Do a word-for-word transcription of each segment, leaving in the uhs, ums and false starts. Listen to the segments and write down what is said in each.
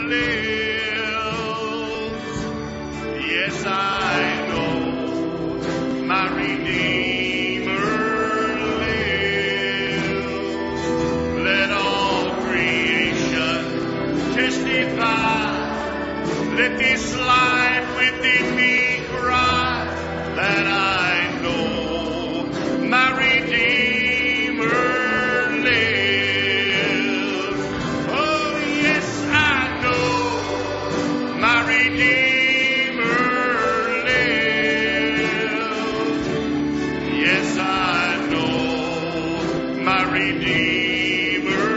lives. Yes, I know my Redeemer lives. Let all creation testify. Let this life within me cry that I know my Redeemer lives. Oh, yes, I know my Redeemer lives. Yes, I know my Redeemer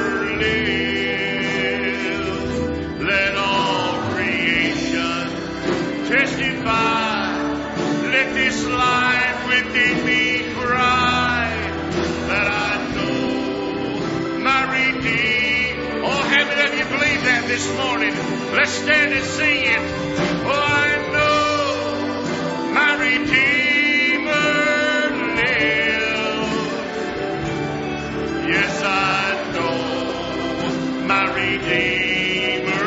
lives. Let all creation testify. Let this life within me cry that I know my Redeemer. Oh, how many of you believe that this morning? Let's stand and sing it. Oh, I know my Redeemer lives. Yes, I know my Redeemer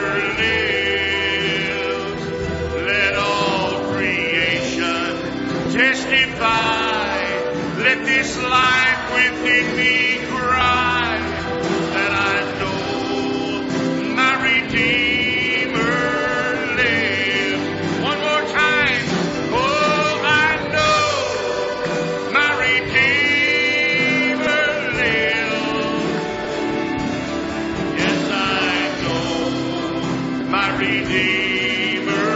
lives. Let all creation testify. Let this life within me cry that I know my Redeemer lives. One more time. Oh, I know my Redeemer lives. Yes, I know my Redeemer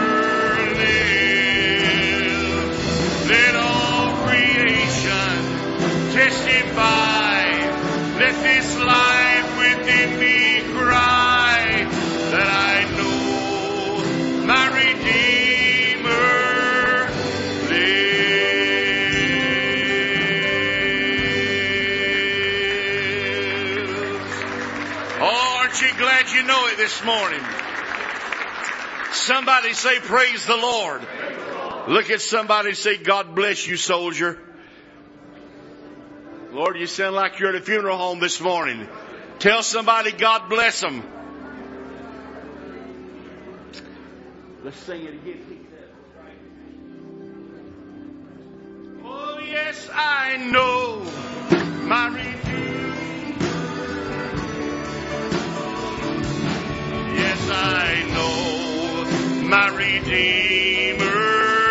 lives. Let all creation testify. Let this life within me cry that I know my Redeemer lives. Oh, aren't you glad you know it this morning? Somebody say, praise the Lord. Look at somebody and say, God bless you, soldier. Lord, you sound like you're at a funeral home this morning. Tell somebody, God bless them. Let's sing it again. Oh, yes, I know my Redeemer. Yes, I know my Redeemer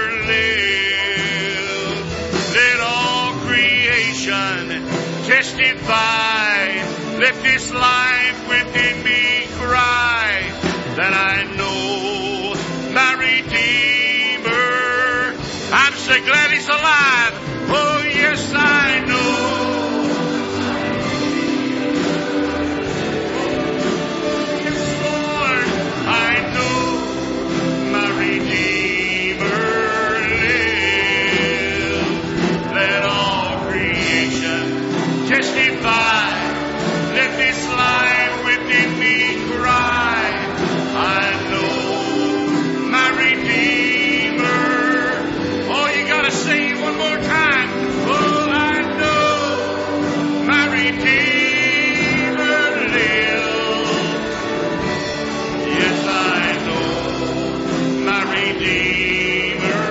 lives. Let all creation testify. Let this life within me cry that I know my Redeemer. I'm so glad He's alive. Oh, yes, I know. Yes, Lord, I know my Redeemer lives. Let all creation testify. Let this life within me cry. I know my Redeemer. Oh, you gotta sing it one more time. Oh, I know my Redeemer lives. Yes, I know my Redeemer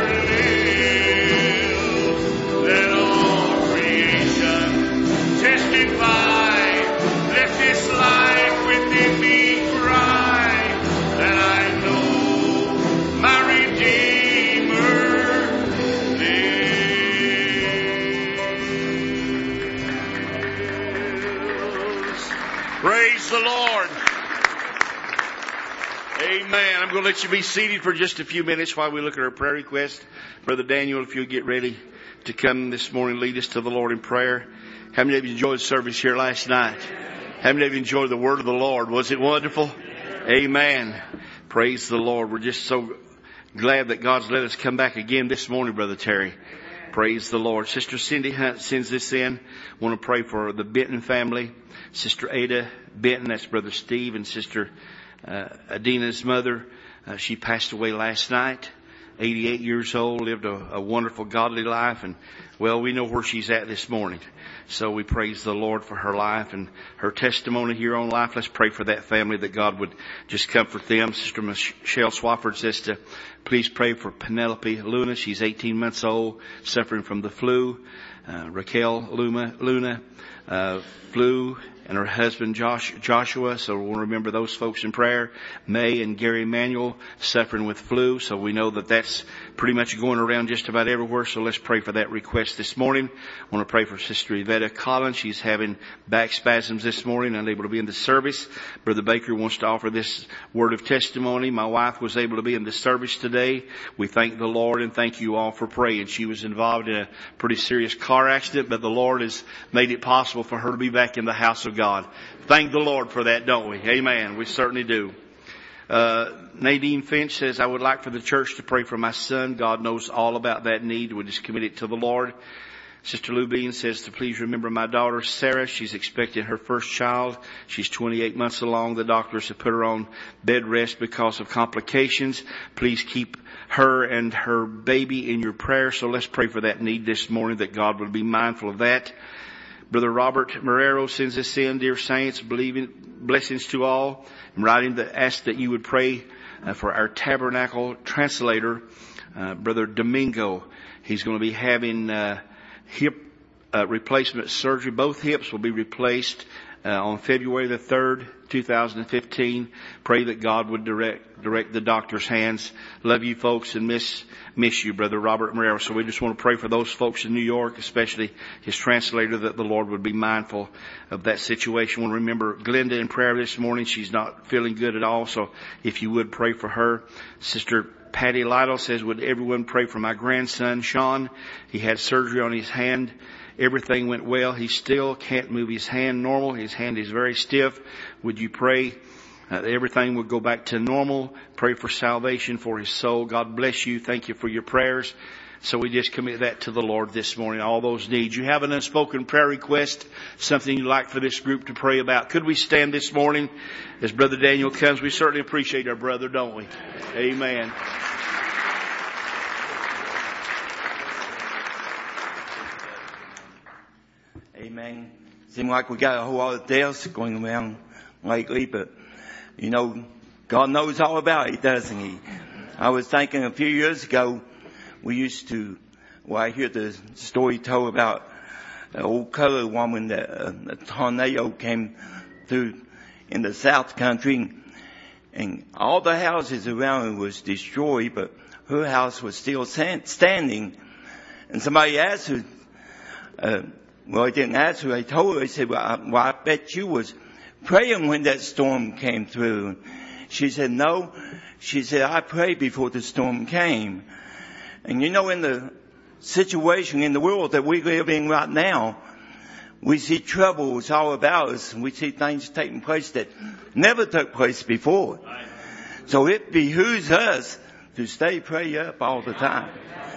lives. Let all creation testify. Let this life within me cry that I know my Redeemer lives. Praise the Lord. Amen. I'm going to let you be seated for just a few minutes while we look at our prayer request. Brother Daniel, if you'll get ready to come this morning, lead us to the Lord in prayer. How many of you enjoyed service here last night? How many of you enjoyed the word of the Lord? Was it wonderful? Amen. Praise the Lord. We're just so glad that God's let us come back again this morning, Brother Terry. Praise the Lord. Sister Cindy Hunt sends this in. I want to pray for the Benton family. Sister Ada Benton, that's Brother Steve, and Sister uh, Adina's mother. Uh, she passed away last night. eighty-eight years old, lived a, a wonderful, godly life. And, well, we know where she's at this morning. So we praise the Lord for her life and her testimony here on life. Let's pray for that family, that God would just comfort them. Sister Michelle Swafford says to please pray for Penelope Luna. She's eighteen months old, suffering from the flu. Uh, Raquel Luna, Luna, uh, flu. And her husband Josh, Joshua, so we'll remember those folks in prayer. May and Gary Manuel suffering with flu, so we know that that's pretty much going around just about everywhere. So let's pray for that request this morning. I want to pray for Sister Yvetta Collins. She's having back spasms this morning, unable to be in the service. Brother Baker wants to offer this word of testimony. My wife was able to be in the service today. We thank the Lord and thank you all for praying. She was involved in a pretty serious car accident, but the Lord has made it possible for her to be back in the house of God. God. Thank the Lord for that, don't we? Amen. We certainly do. Uh, Nadine Finch says, I would like for the church to pray for my son. God knows all about that need. We just commit it to the Lord. Sister Lou Bean says to please remember my daughter Sarah. She's expecting her first child. She's twenty-eight months along. The doctors have put her on bed rest because of complications. Please keep her and her baby in your prayers. So let's pray for that need this morning, that God would be mindful of that. Brother Robert Marrero sends us in, dear saints, believing blessings to all. I'm writing to ask that you would pray uh, for our tabernacle translator, uh, Brother Domingo. He's going to be having uh, hip uh, replacement surgery. Both hips will be replaced uh, on February the third, two thousand fifteen. Pray that God would direct direct the doctor's hands. Love you folks and miss miss you, Brother Robert Marrero. So we just want to pray for those folks in New York, especially his translator, that the Lord would be mindful of that situation. We'll remember Glenda in prayer this morning. She's not feeling good at all, so if you would pray for her. Sister Patty Lytle says, would everyone pray for my grandson, Sean? He had surgery on his hand. Everything went well. He still can't move his hand normal. His hand is very stiff. Would you pray uh, that everything would go back to normal? Pray for salvation for his soul. God bless you. Thank you for your prayers. So we just commit that to the Lord this morning, all those needs. You have an unspoken prayer request, something you'd like for this group to pray about. Could we stand this morning as Brother Daniel comes? We certainly appreciate our brother, don't we? Amen. Amen. Seems like we got a whole lot of deaths going around lately, but you know, God knows all about it, doesn't He? I was thinking a few years ago, we used to, well, I hear the story told about an old colored woman that uh, a tornado came through in the South Country, and all the houses around her was destroyed, but her house was still standing. And somebody asked her, uh, well, I didn't ask her, I told her, I said, well I, well, I bet you was praying when that storm came through. She said, no. She said, I prayed before the storm came. And you know, in the situation in the world that we live in right now, we see troubles all about us, and we see things taking place that never took place before. So it behooves us to stay prayed up all the time.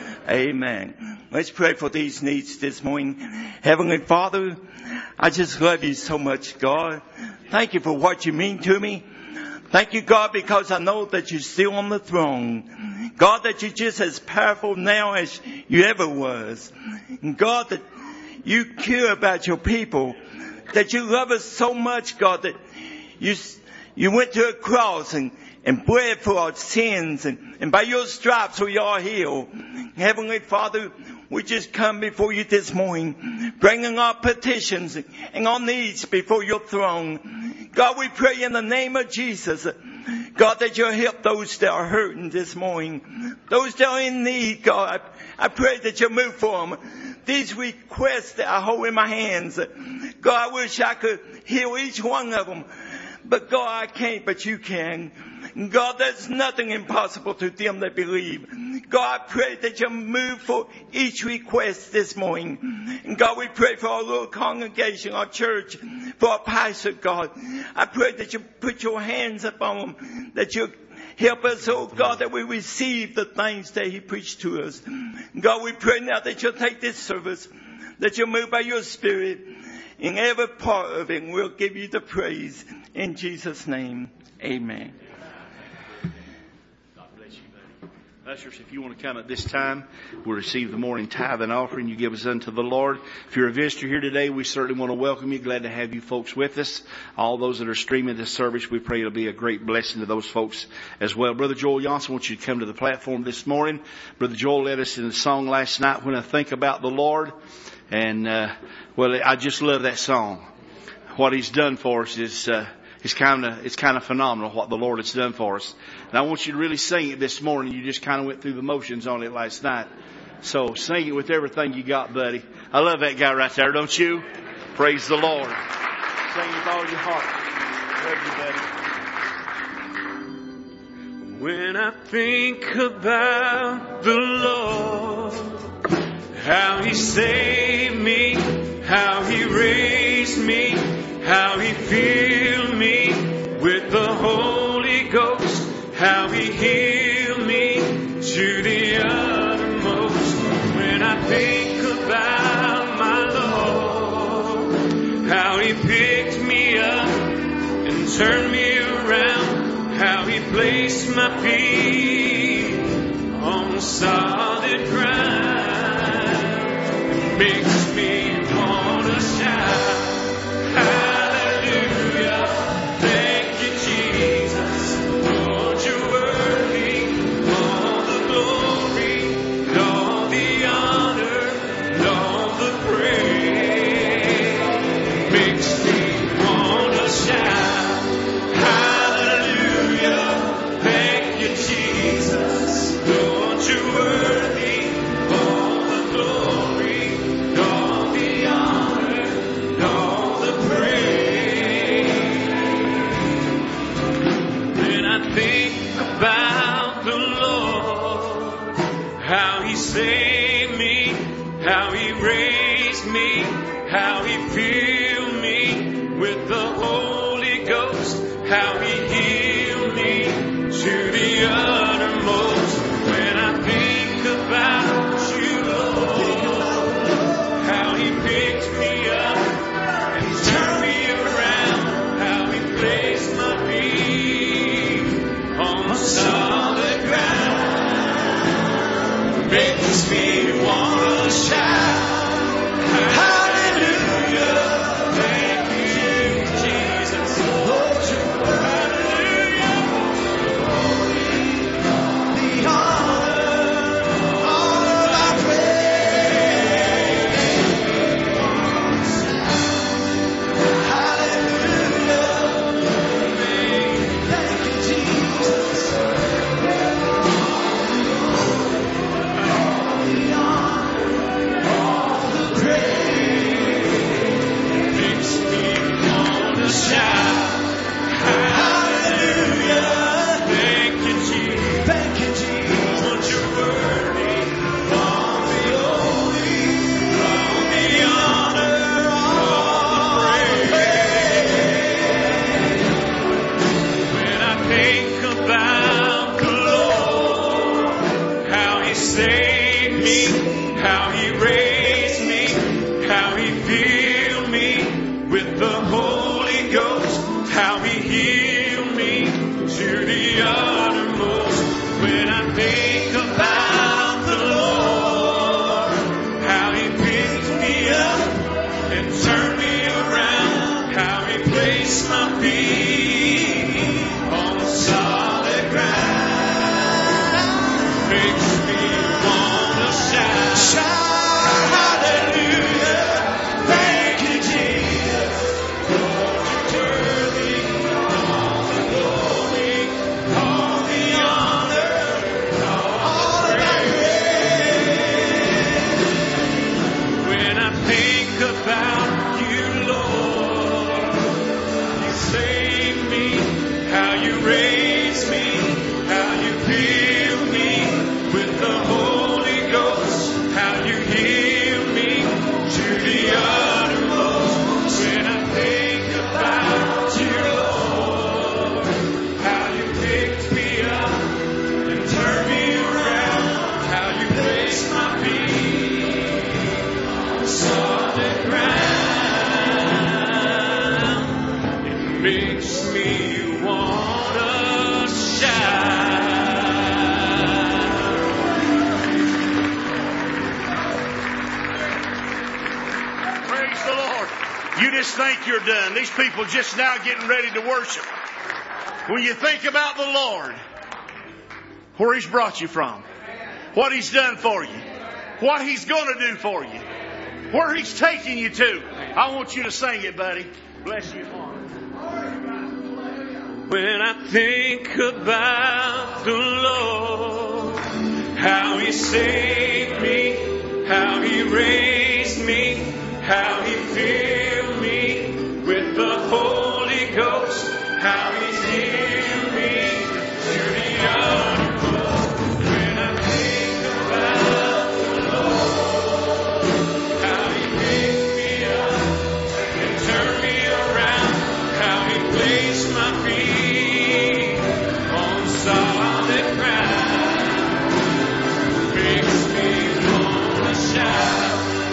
Amen. Let's pray for these needs this morning. Heavenly Father, I just love you so much, God. Thank you for what you mean to me. Thank you, God, because I know that you're still on the throne. God, that you're just as powerful now as you ever was. And God, that you care about your people. That you love us so much, God, that you, you went to a cross and and bled for our sins, and, and by your stripes we are healed. Heavenly Father, we just come before you this morning, bringing our petitions and our needs before your throne. God, we pray in the name of Jesus, God, that you'll help those that are hurting this morning, those that are in need, God. I, I pray that you'll move for them. These requests that I hold in my hands, God, I wish I could heal each one of them. But God, I can't, but you can. God, there's nothing impossible to them that believe. God, I pray that you move for each request this morning. And God, we pray for our little congregation, our church, for our pastor, God. I pray that you put your hands upon them, that you help us, oh God, that we receive the things that he preached to us. God, we pray now that you'll take this service, that you'll move by your Spirit in every part of it, and we'll give you the praise. In Jesus' name, amen. God bless you, buddy. Ushers, if you want to come at this time, we'll receive the morning tithe and offering you give us unto the Lord. If you're a visitor here today, we certainly want to welcome you. Glad to have you folks with us. All those that are streaming this service, we pray it'll be a great blessing to those folks as well. Brother Joel Johnson wants you to come to the platform this morning. Brother Joel led us in a song last night, When I Think About the Lord. And, uh, well, I just love that song. What He's done for us is, uh, It's kind of, it's kind of phenomenal what the Lord has done for us. And I want you to really sing it this morning. You just kind of went through the motions on it last night. So sing it with everything you got, buddy. I love that guy right there, don't you? Praise the Lord. Sing with all your heart. Love you, buddy. When I think about the Lord, how He saved me, how He raised me, how He filled me with the Holy Ghost, how He healed me to the uttermost. When I think about my Lord, how He picked me up and turned me around, how He placed my feet on solid ground, it makes me want to shout. just think you're done. These people just now getting ready to worship. When you think about the Lord, where He's brought you from, what He's done for you, what He's going to do for you, where He's taking you to, I want you to sing it, buddy. Bless you, Father. When I think about the Lord, how He saved me, how He raised me, how He filled me with the Holy Ghost, how He's healed me to the uttermost. When I think about the Lord, how He picked me up and turned me around, how He placed my feet on solid ground, makes me wanna shout.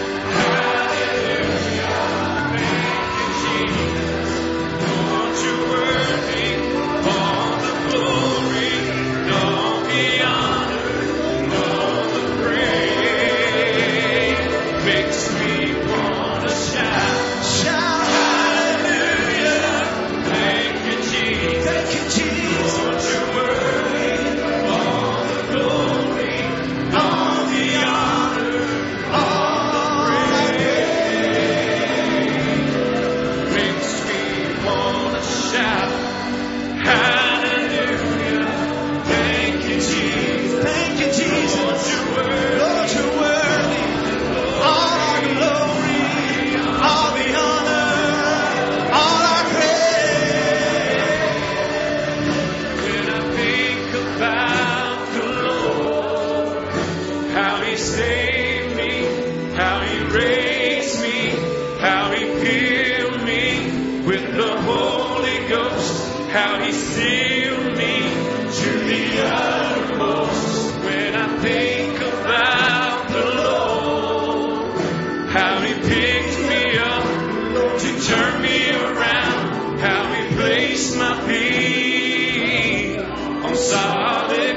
How He sealed me to the uttermost. When I think about the Lord, how He picked me up to turn me around, how He placed my feet on solid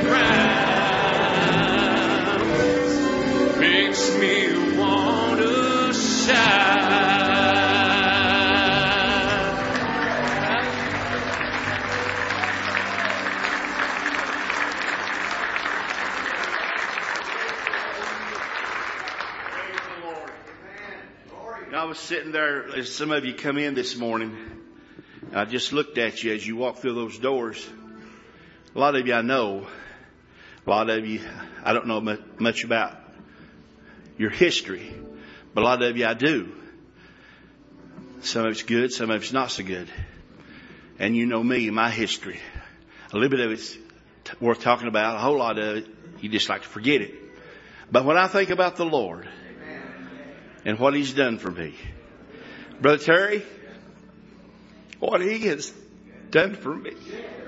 ground, makes me want to shout. I was sitting there as some of you come in this morning. I just looked at you as you walked through those doors. A lot of you I know. A lot of you, I don't know much about your history, but a lot of you I do. Some of it's good, some of it's not so good. And you know me, my history. A little bit of it's worth talking about. A whole lot of it, you just like to forget it. But when I think about the Lord and what He's done for me, Brother Terry, what He has done for me,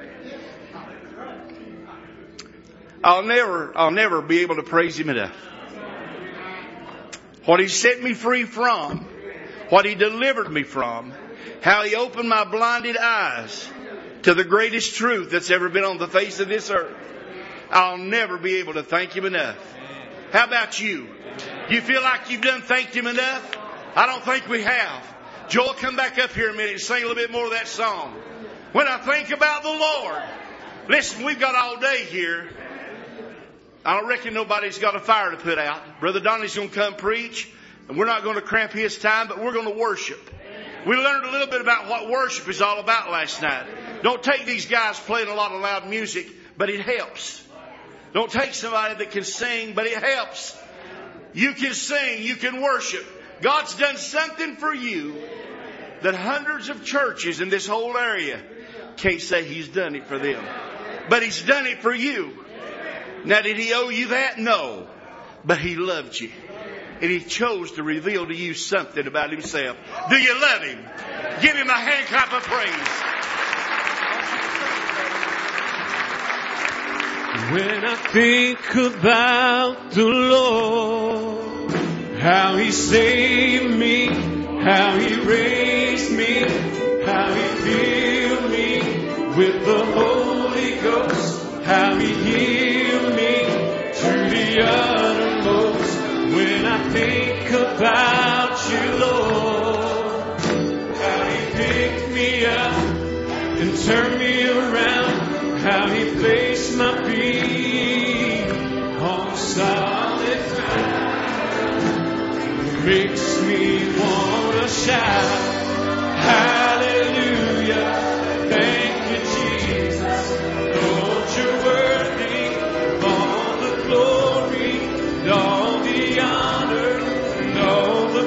I'll never, I'll never be able to praise Him enough. What He set me free from, what He delivered me from, how He opened my blinded eyes to the greatest truth that's ever been on the face of this earth. I'll never be able to thank Him enough. How about you? You feel like you've done thanked Him enough? I don't think we have. Joel, come back up here a minute and sing a little bit more of that song. When I think about the Lord. Listen, we've got all day here. I don't reckon nobody's got a fire to put out. Brother Donnie's going to come preach, and we're not going to cramp his time, but we're going to worship. We learned a little bit about what worship is all about last night. Don't take these guys playing a lot of loud music, but it helps. Don't take somebody that can sing, but it helps. You can sing, you can worship. God's done something for you that hundreds of churches in this whole area can't say He's done it for them. But He's done it for you. Now, did He owe you that? No. But He loved you. And He chose to reveal to you something about Himself. Do you love Him? Give Him a hand clap of praise. When I think about the Lord, how He saved me, how He raised me, how He filled me with the Holy Ghost, how He healed me to the uttermost. When I think about You, Lord, and turned me around, how He placed my feet on solid ground. Makes me want to shout, hallelujah, thank you, Jesus. Lord, You're worthy of all the glory, and all the honor, and all the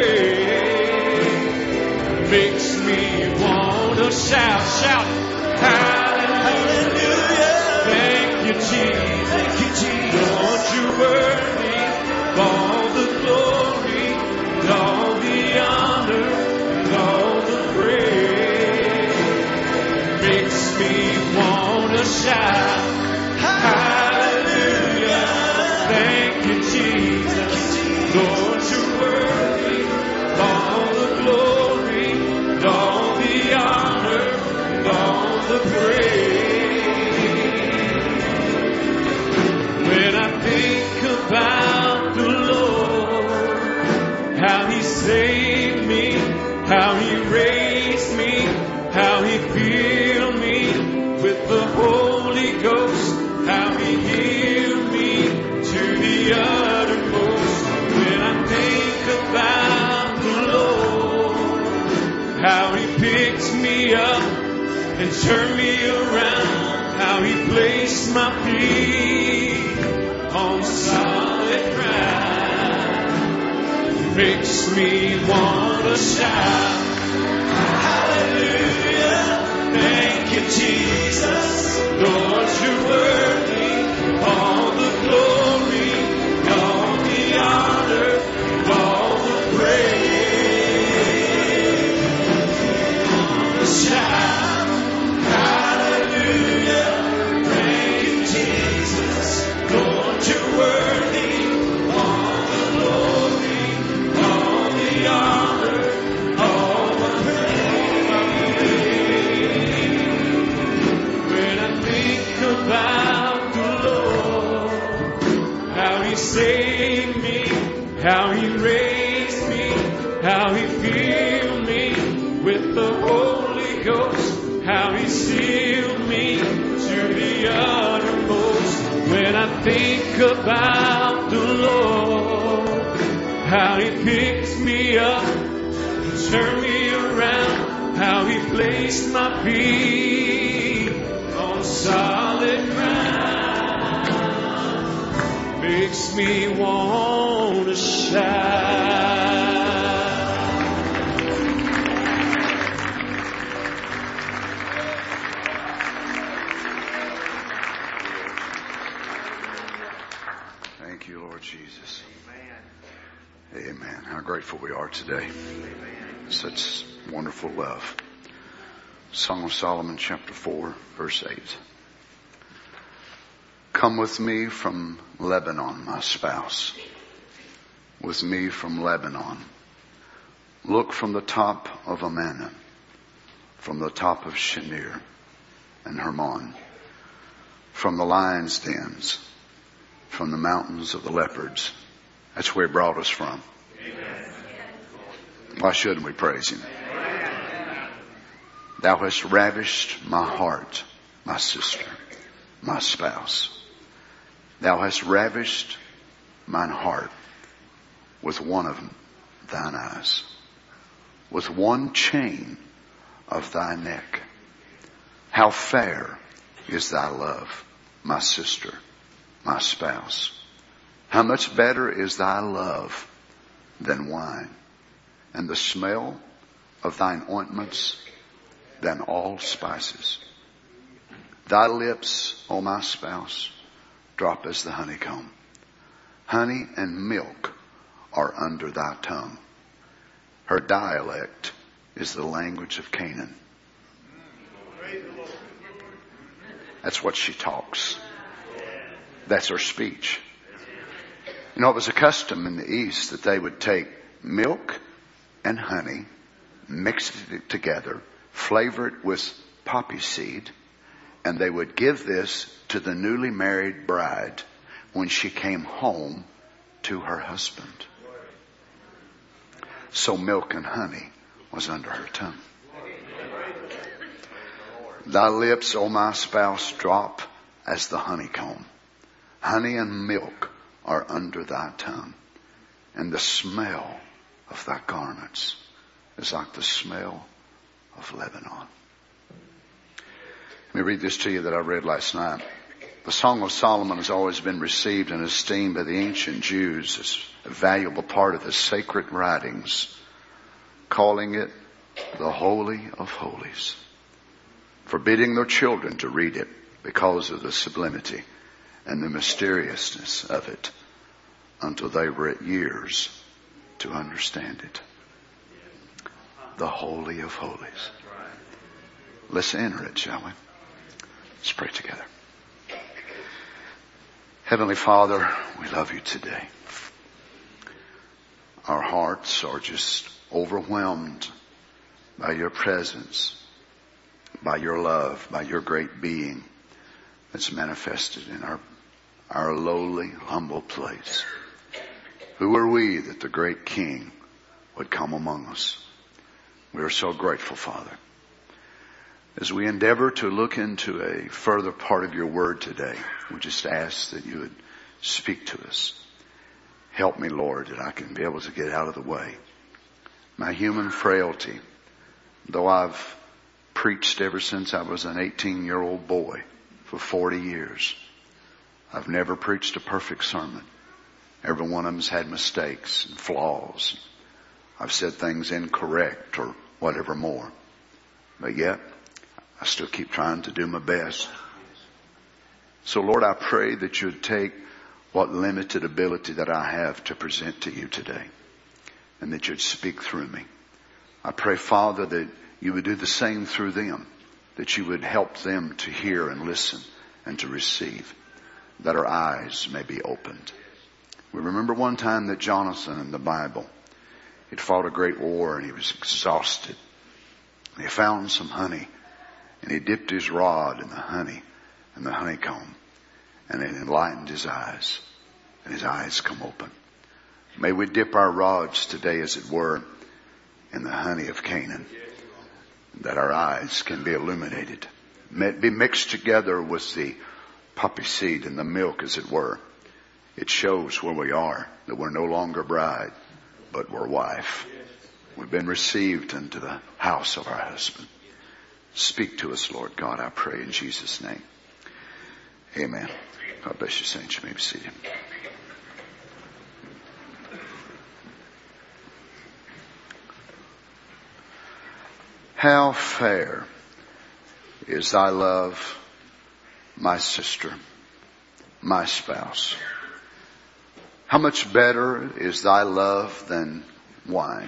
praise. Makes me want to shout, shout, hallelujah, thank you, Jesus. Thank you, Jesus. Lord, You're worthy of all the glory, and all the honor, and all the praise. Makes me want to shout, hallelujah, thank you, Jesus. Lord, You're worthy of all the glory, and all the honor, and all the praise. When I think about the Lord, how He saved me, how He raised me, how He filled me with the Holy Ghost, how He healed me to the uttermost. When I think about the Lord, how He picked me up and turned me around, how He placed my feet on solid ground. Makes me want to shout, hallelujah, thank you, Jesus. Lord, You're worthy of all the glory, and all the honor, and all the praise. Shout, hallelujah, thank you, Jesus. Lord, You're worthy of all the glory, and all the honor, all the praise. When I think about the Lord, how He saved me, how He raised me, how He filled me with the Holy Ghost, how He sealed me to the uttermost. When I think about the Lord, how He picks me up and turned me around, how He placed my feet on solid ground, makes me want to shout. Thank you, Lord Jesus. Amen. How grateful we are today. Such wonderful love. Song of Solomon, chapter four, verse eight. Come with me from Lebanon, my spouse. With me from Lebanon. Look from the top of Amana, from the top of Shinir and Hermon, from the lion's dens, from the mountains of the leopards. That's where He brought us from. Amen. Why shouldn't we praise Him? Amen. Thou hast ravished my heart, my sister, my spouse. Thou hast ravished mine heart with one of thine eyes, with one chain of thy neck. How fair is thy love, my sister, my spouse. How much better is thy love than wine, and the smell of thine ointments than all spices. Thy lips, O my spouse, drop as the honeycomb. Honey and milk are under thy tongue. Her dialect is the language of Canaan. That's what she talks. That's her speech. You know, it was a custom in the East that they would take milk and honey, mix it together, flavor it with poppy seed, and they would give this to the newly married bride when she came home to her husband. So milk and honey was under her tongue. Thy lips, O my spouse, drop as the honeycomb. Honey and milk are under thy tongue, and the smell of thy garments is like the smell of Lebanon. Let me read this to you that I read last night. The Song of Solomon has always been received and esteemed by the ancient Jews as a valuable part of the sacred writings, calling it the Holy of Holies, forbidding their children to read it because of the sublimity and the mysteriousness of it until they were at years to understand it. The Holy of Holies. Let's enter it, shall we? Let's pray together. Heavenly Father, we love you today. Our hearts are just overwhelmed by your presence, by your love, by your great being that's manifested in our, our lowly, humble place. Who are we that the great King would come among us? We are so grateful, Father. As we endeavor to look into a further part of your word today, we just ask that you would speak to us. Help me, Lord, that I can be able to get out of the way. My human frailty, though I've preached ever since I was an eighteen-year-old boy for forty years, I've never preached a perfect sermon. Every one of them's had mistakes and flaws. I've said things incorrect or whatever more. But yet, I still keep trying to do my best. So Lord, I pray that you'd take what limited ability that I have to present to you today, and that you'd speak through me. I pray, Father, that you would do the same through them, that you would help them to hear and listen and to receive, that our eyes may be opened. We remember one time that Jonathan in the Bible, he'd fought a great war and he was exhausted. And he found some honey and he dipped his rod in the honey and the honeycomb, and it enlightened his eyes, and his eyes come open. May we dip our rods today, as it were, in the honey of Canaan, that our eyes can be illuminated. May it be mixed together with the poppy seed and the milk, as it were. It shows where we are, that we're no longer bride, but we're wife. We've been received into the house of our husband. Speak to us, Lord God, I pray in Jesus' name. Amen. God bless you, saints. You may be seated. How fair is thy love, my sister, my spouse. How much better is thy love than wine.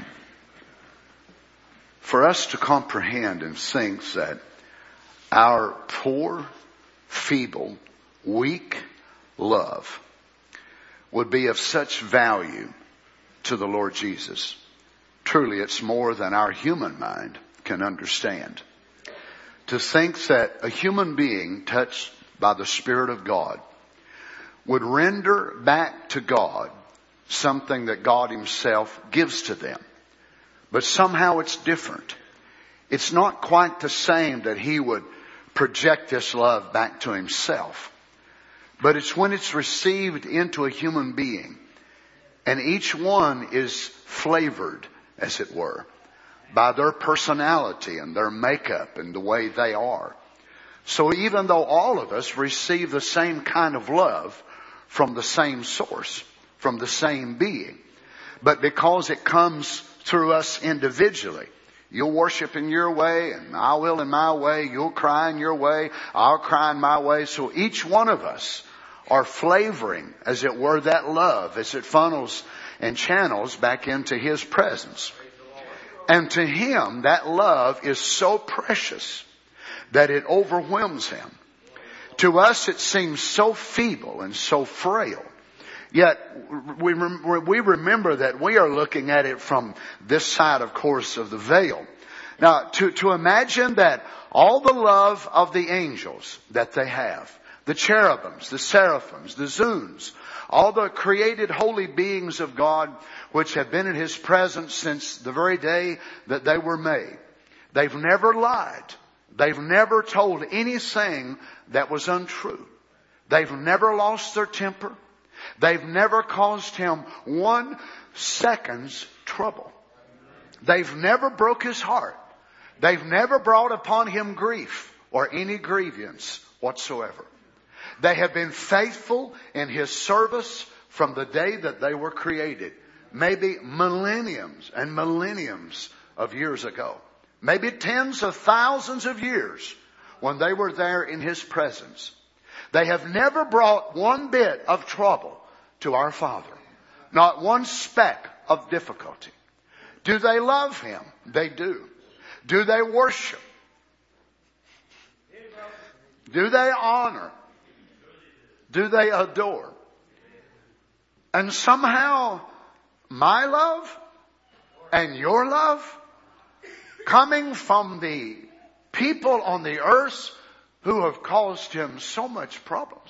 For us to comprehend and think that our poor, feeble, weak love would be of such value to the Lord Jesus. Truly, it's more than our human mind can understand. To think that a human being touched by the Spirit of God would render back to God something that God Himself gives to them. But somehow it's different. It's not quite the same that He would project this love back to Himself. But it's when it's received into a human being, and each one is flavored, as it were, by their personality and their makeup and the way they are. So even though all of us receive the same kind of love from the same source, from the same being, but because it comes through us individually, you'll worship in your way and I will in my way, you'll cry in your way, I'll cry in my way. So each one of us are flavoring, as it were, that love as it funnels and channels back into His presence. And to Him, that love is so precious that it overwhelms Him. To us, it seems so feeble and so frail. Yet, we we remember that we are looking at it from this side, of course, of the veil. Now, to, to imagine that all the love of the angels that they have, the cherubims, the seraphims, the zoons, all the created holy beings of God, which have been in His presence since the very day that they were made. They've never lied. They've never told anything that was untrue. They've never lost their temper. They've never caused him one second's trouble. They've never broke his heart. They've never brought upon him grief or any grievance whatsoever. They have been faithful in his service from the day that they were created. Maybe millenniums and millenniums of years ago. Maybe tens of thousands of years when they were there in his presence. They have never brought one bit of trouble to our Father. Not one speck of difficulty. Do they love him? They do. Do they worship? Do they honor? Do they adore? And somehow my love and your love, coming from the people on the earth who have caused him so much problems.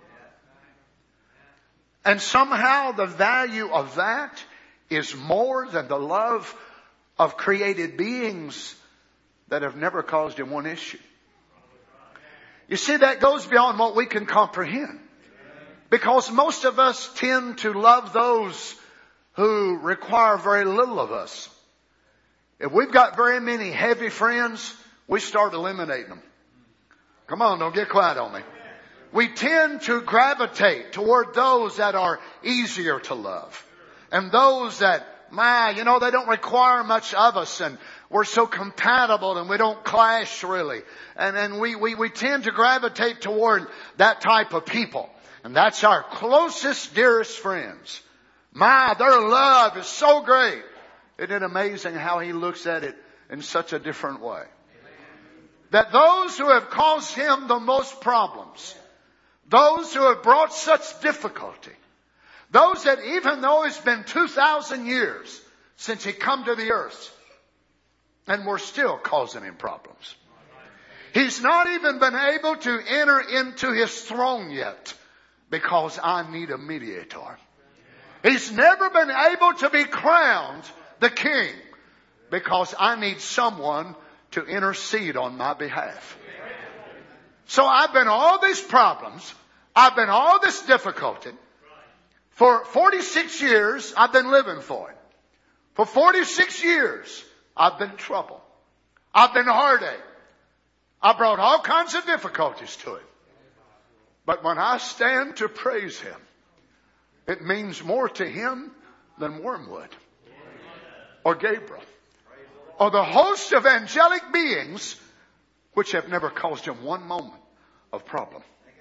And somehow the value of that is more than the love of created beings that have never caused him one issue. You see, that goes beyond what we can comprehend. Because most of us tend to love those who require very little of us. If we've got very many heavy friends, we start eliminating them. Come on, don't get quiet on me. We tend to gravitate toward those that are easier to love. And those that, my, you know, they don't require much of us, and we're so compatible and we don't clash really. And, and we, we, we tend to gravitate toward that type of people. And that's our closest, dearest friends. My, their love is so great. Isn't it amazing how he looks at it in such a different way? That those who have caused him the most problems, those who have brought such difficulty, those that even though it's been two thousand years since he come to the earth, and we're still causing him problems. He's not even been able to enter into his throne yet because I need a mediator. He's never been able to be crowned the king because I need someone to intercede on my behalf. So I've been all these problems. I've been all this difficulty. For forty-six years, I've been living for it. For forty-six years, I've been trouble. I've been heartache. I brought all kinds of difficulties to it. But when I stand to praise him, it means more to him than wormwood or Gabriel or the host of angelic beings which have never caused him one moment of problem.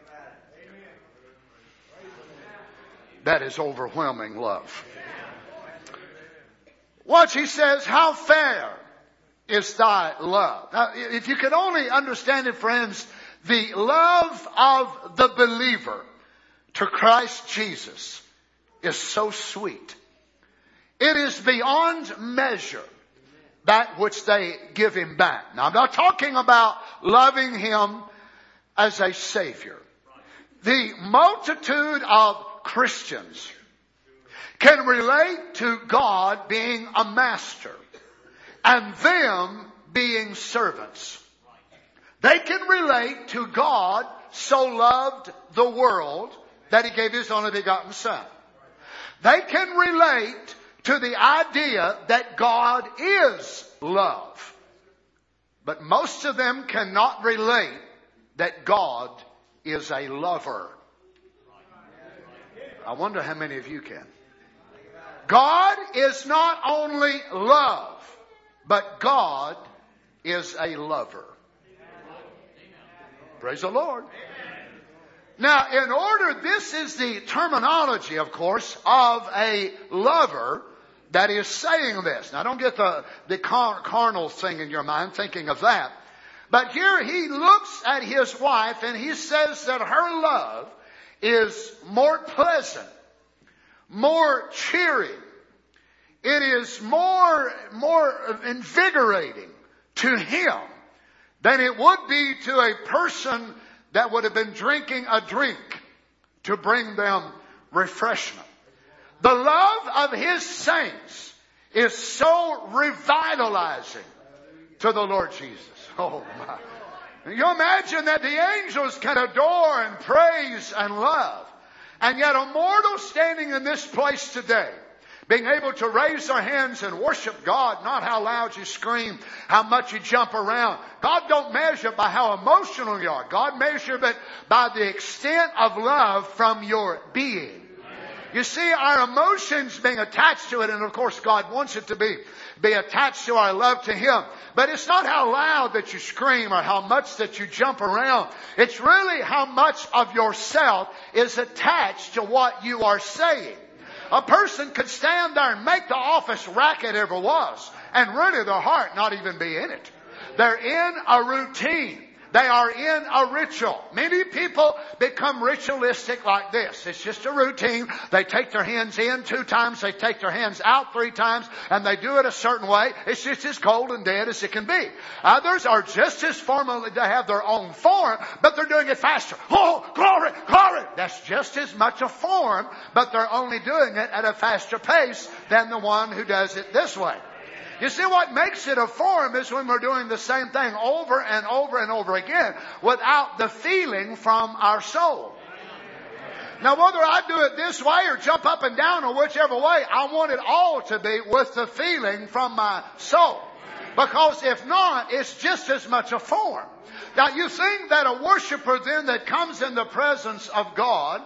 That is overwhelming love. Watch, he says, how fair is thy love. Now, if you could only understand it, friends, the love of the believer to Christ Jesus is so sweet. It is beyond measure that which they give him back. Now, I'm not talking about loving him as a Savior. The multitude of Christians can relate to God being a master and them being servants. They can relate to God so loved the world that he gave his only begotten Son. They can relate to the idea that God is love. But most of them cannot relate that God is a lover. I wonder how many of you can. God is not only love, but God is a lover. Praise the Lord. Now, in order, this is the terminology, of course, of a lover that is saying this. Now, don't get the, the car, carnal thing in your mind thinking of that. But here he looks at his wife and he says that her love is more pleasant, more cheery. It is more, more invigorating to him than it would be to a person that would have been drinking a drink to bring them refreshment. The love of his saints is so revitalizing to the Lord Jesus. Oh my. You imagine that the angels can adore and praise and love. And yet a mortal standing in this place today, being able to raise their hands and worship God, not how loud you scream, how much you jump around. God don't measure by how emotional you are. God measures it by the extent of love from your being. You see, our emotions being attached to it, and of course God wants it to be, be attached to our love to Him. But it's not how loud that you scream or how much that you jump around. It's really how much of yourself is attached to what you are saying. A person could stand there and make the office racket ever was, and really their heart not even be in it. They're in a routine. They are in a ritual. Many people become ritualistic like this. It's just a routine. They take their hands in two times. They take their hands out three times. And they do it a certain way. It's just as cold and dead as it can be. Others are just as formal. They have their own form, but they're doing it faster. Oh, glory, glory. That's just as much a form, but they're only doing it at a faster pace than the one who does it this way. You see, what makes it a form is when we're doing the same thing over and over and over again without the feeling from our soul. Now, whether I do it this way or jump up and down or whichever way, I want it all to be with the feeling from my soul. Because if not, it's just as much a form. Now, you think that a worshiper then that comes in the presence of God,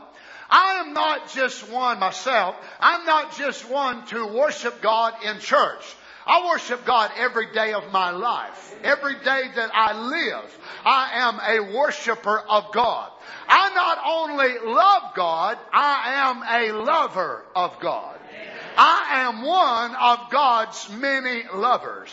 I am not just one myself. I'm not just one to worship God in church. I worship God every day of my life. Every day that I live, I am a worshiper of God. I not only love God, I am a lover of God. I am one of God's many lovers.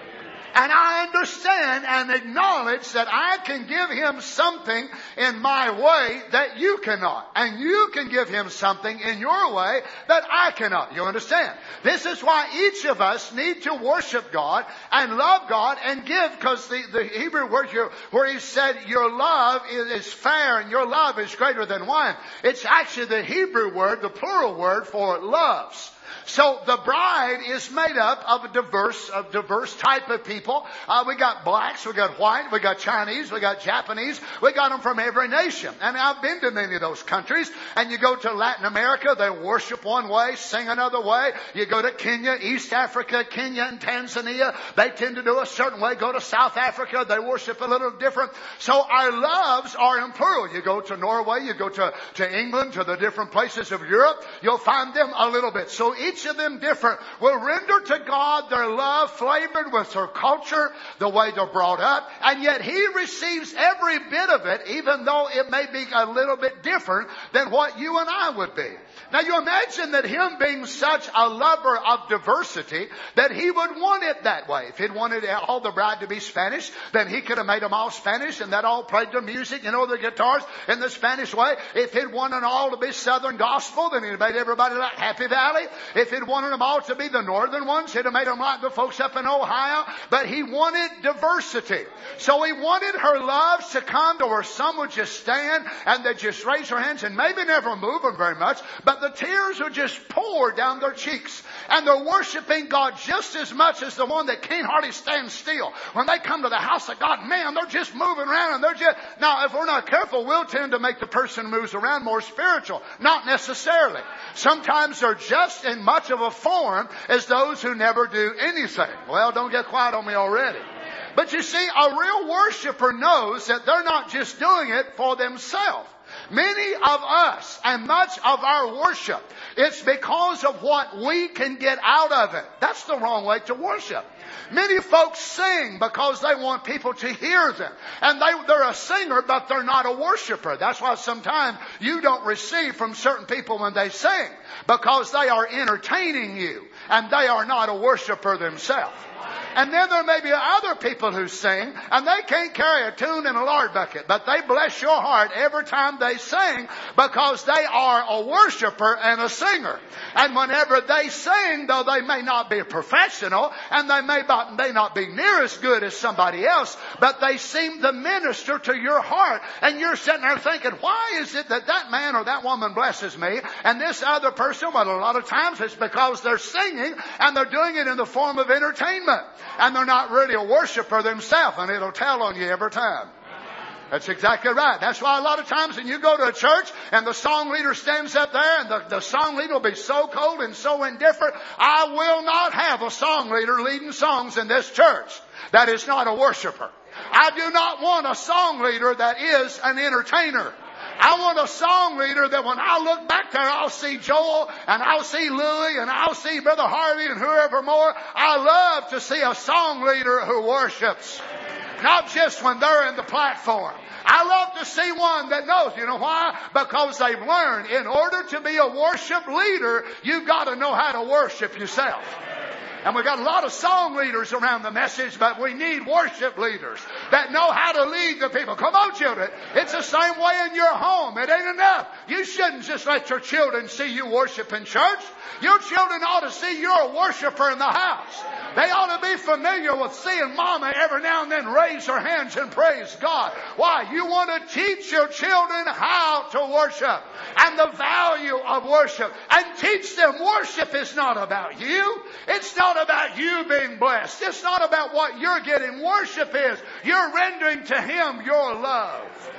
And I understand and acknowledge that I can give Him something in my way that you cannot. And you can give Him something in your way that I cannot. You understand? This is why each of us need to worship God and love God and give, because the, the Hebrew word here, where He said your love is, is fair and your love is greater than wine. It's actually the Hebrew word, the plural word for loves. So the bride is made up of a diverse, a diverse type of people. Uh, we got blacks, we got white, we got Chinese, we got Japanese. We got them from every nation. And I've been to many of those countries. And you go to Latin America, they worship one way, sing another way. You go to Kenya, East Africa, Kenya and Tanzania, they tend to do a certain way. Go to South Africa, they worship a little different. So our loves are in plural. You go to Norway, you go to, to England, to the different places of Europe, you'll find them a little bit. So each of them different will render to God their love flavored with their culture, the way they're brought up, and yet He receives every bit of it, even though it may be a little bit different than what you and I would be. Now you imagine that Him being such a lover of diversity, that He would want it that way. If He'd wanted all the bride to be Spanish, then He could have made them all Spanish and that all played their music, you know, the guitars in the Spanish way. If He'd wanted all to be Southern gospel, then He'd made everybody like Happy Valley. If He'd wanted them all to be the northern ones, He'd have made them like the folks up in Ohio. But He wanted diversity. So He wanted her loves to come to where some would just stand and they'd just raise their hands and maybe never move them very much, but the tears would just pour down their cheeks. And they're worshiping God just as much as the one that can't hardly stand still. When they come to the house of God, man, they're just moving around and they're just... Now, if we're not careful, we'll tend to make the person who moves around more spiritual. Not necessarily. Sometimes they're just in much of a form as those who never do anything. Well, don't get quiet on me already. But you see, a real worshiper knows that they're not just doing it for themselves. Many of us and much of our worship, it's because of what we can get out of it. That's the wrong way to worship. Many folks sing because they want people to hear them. And they, they're a singer, but they're not a worshiper. That's why sometimes you don't receive from certain people when they sing, because they are entertaining you and they are not a worshiper themselves. And then there may be other people who sing, and they can't carry a tune in a lard bucket, but they bless your heart every time they sing, because they are a worshiper and a singer. And whenever they sing, though they may not be a professional, and they may not, may not be near as good as somebody else, but they seem to minister to your heart. And you're sitting there thinking, why is it that that man or that woman blesses me, and this other person, well, a lot of times it's because they're singing, and they're doing it in the form of entertainment. And they're not really a worshiper themselves, and it'll tell on you every time. That's exactly right. That's why a lot of times when you go to a church and the song leader stands up there and the, the song leader will be so cold and so indifferent, I will not have a song leader leading songs in this church that is not a worshiper. I do not want a song leader that is an entertainer. I want a song leader that when I look back there, I'll see Joel and I'll see Louie and I'll see Brother Harvey and whoever more. I love to see a song leader who worships. Not just when they're in the platform. I love to see one that knows. You know why? Because they've learned in order to be a worship leader, you've got to know how to worship yourself. And we've got a lot of song leaders around the message, but we need worship leaders that know how to lead the people. Come on, children. It's the same way in your home. It ain't enough. You shouldn't just let your children see you worship in church. Your children ought to see you're a worshiper in the house. They ought to be familiar with seeing Mama every now and then raise her hands and praise God. Why? You want to teach your children how to worship and the value of worship. And teach them worship is not about you. It's not about you being blessed. It's not about what you're getting. Worship is you're rendering to Him your love.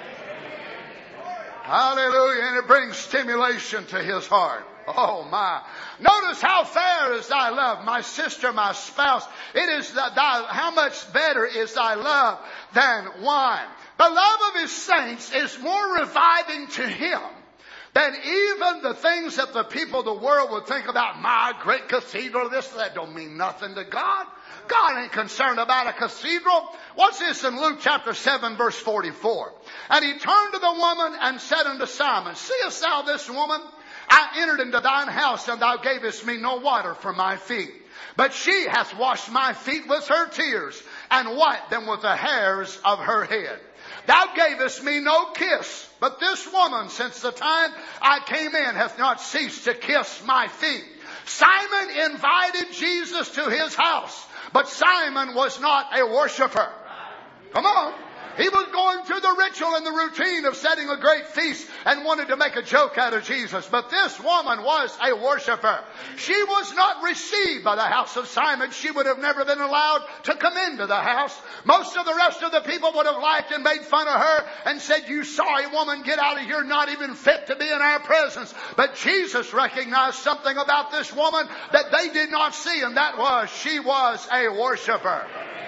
Hallelujah. And it brings stimulation to His heart. Oh my. Notice how fair is thy love, my sister, my spouse. It is thy, how much better is thy love than wine. The love of His saints is more reviving to Him than even the things that the people of the world would think about. My great cathedral, this, that don't mean nothing to God. God ain't concerned about a cathedral. What's this in Luke chapter seven verse forty-four? And He turned to the woman and said unto Simon, seest thou this woman? I entered into thine house, and thou gavest me no water for my feet. But she hath washed my feet with her tears, and wiped them with the hairs of her head. Thou gavest me no kiss, but this woman, since the time I came in, hath not ceased to kiss my feet. Simon invited Jesus to his house, but Simon was not a worshiper. Come on. He was going through the ritual and the routine of setting a great feast and wanted to make a joke out of Jesus. But this woman was a worshiper. She was not received by the house of Simon. She would have never been allowed to come into the house. Most of the rest of the people would have laughed and made fun of her and said, you sorry woman, get out of here, not even fit to be in our presence. But Jesus recognized something about this woman that they did not see, and that was she was a worshiper.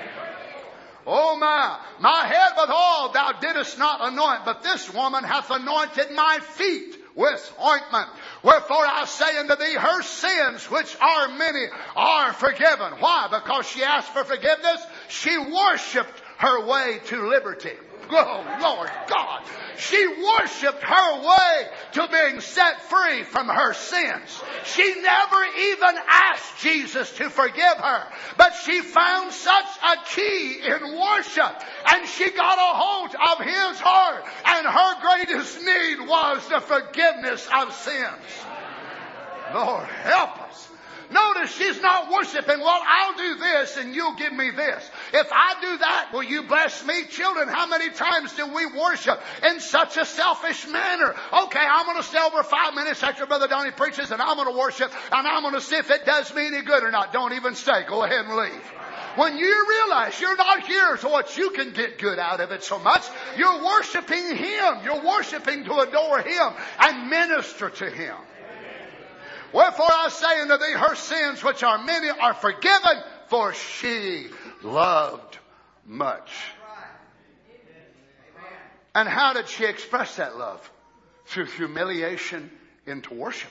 Oh my, my head with oil thou didst not anoint, but this woman hath anointed my feet with ointment. Wherefore I say unto thee, her sins, which are many, are forgiven. Why? Because she asked for forgiveness. She worshipped her way to liberty. Oh, Lord God. She worshipped her way to being set free from her sins. She never even asked Jesus to forgive her. But she found such a key in worship. And she got a hold of His heart. And her greatest need was the forgiveness of sins. Lord, help us. Notice she's not worshiping, well, I'll do this and you'll give me this. If I do that, will you bless me? Children, how many times do we worship in such a selfish manner? Okay, I'm going to stay over five minutes after Brother Donnie preaches, and I'm going to worship, and I'm going to see if it does me any good or not. Don't even stay. Go ahead and leave. When you realize you're not here so what you can get good out of it so much, you're worshiping Him. You're worshiping to adore Him and minister to Him. Wherefore I say unto thee, her sins, which are many, are forgiven, for she loved much. And how did she express that love? Through humiliation into worship.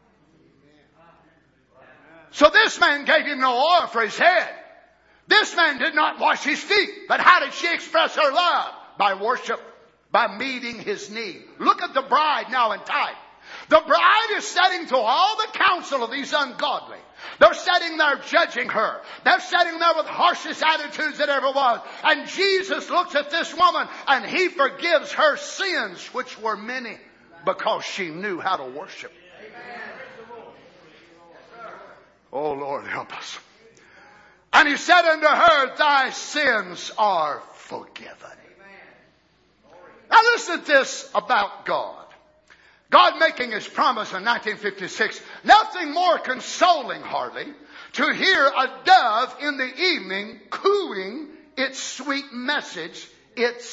So this man gave him no oil for his head. This man did not wash his feet. But how did she express her love? By worship, by meeting his need. Look at the bride now in type. The bride is sitting to all the counsel of these ungodly. They're sitting there judging her. They're sitting there with harshest attitudes that ever was. And Jesus looks at this woman and He forgives her sins, which were many, because she knew how to worship. Oh Lord, help us. And He said unto her, thy sins are forgiven. Now listen to this about God. God making His promise in nineteen fifty-six, nothing more consoling hardly to hear a dove in the evening cooing its sweet message, its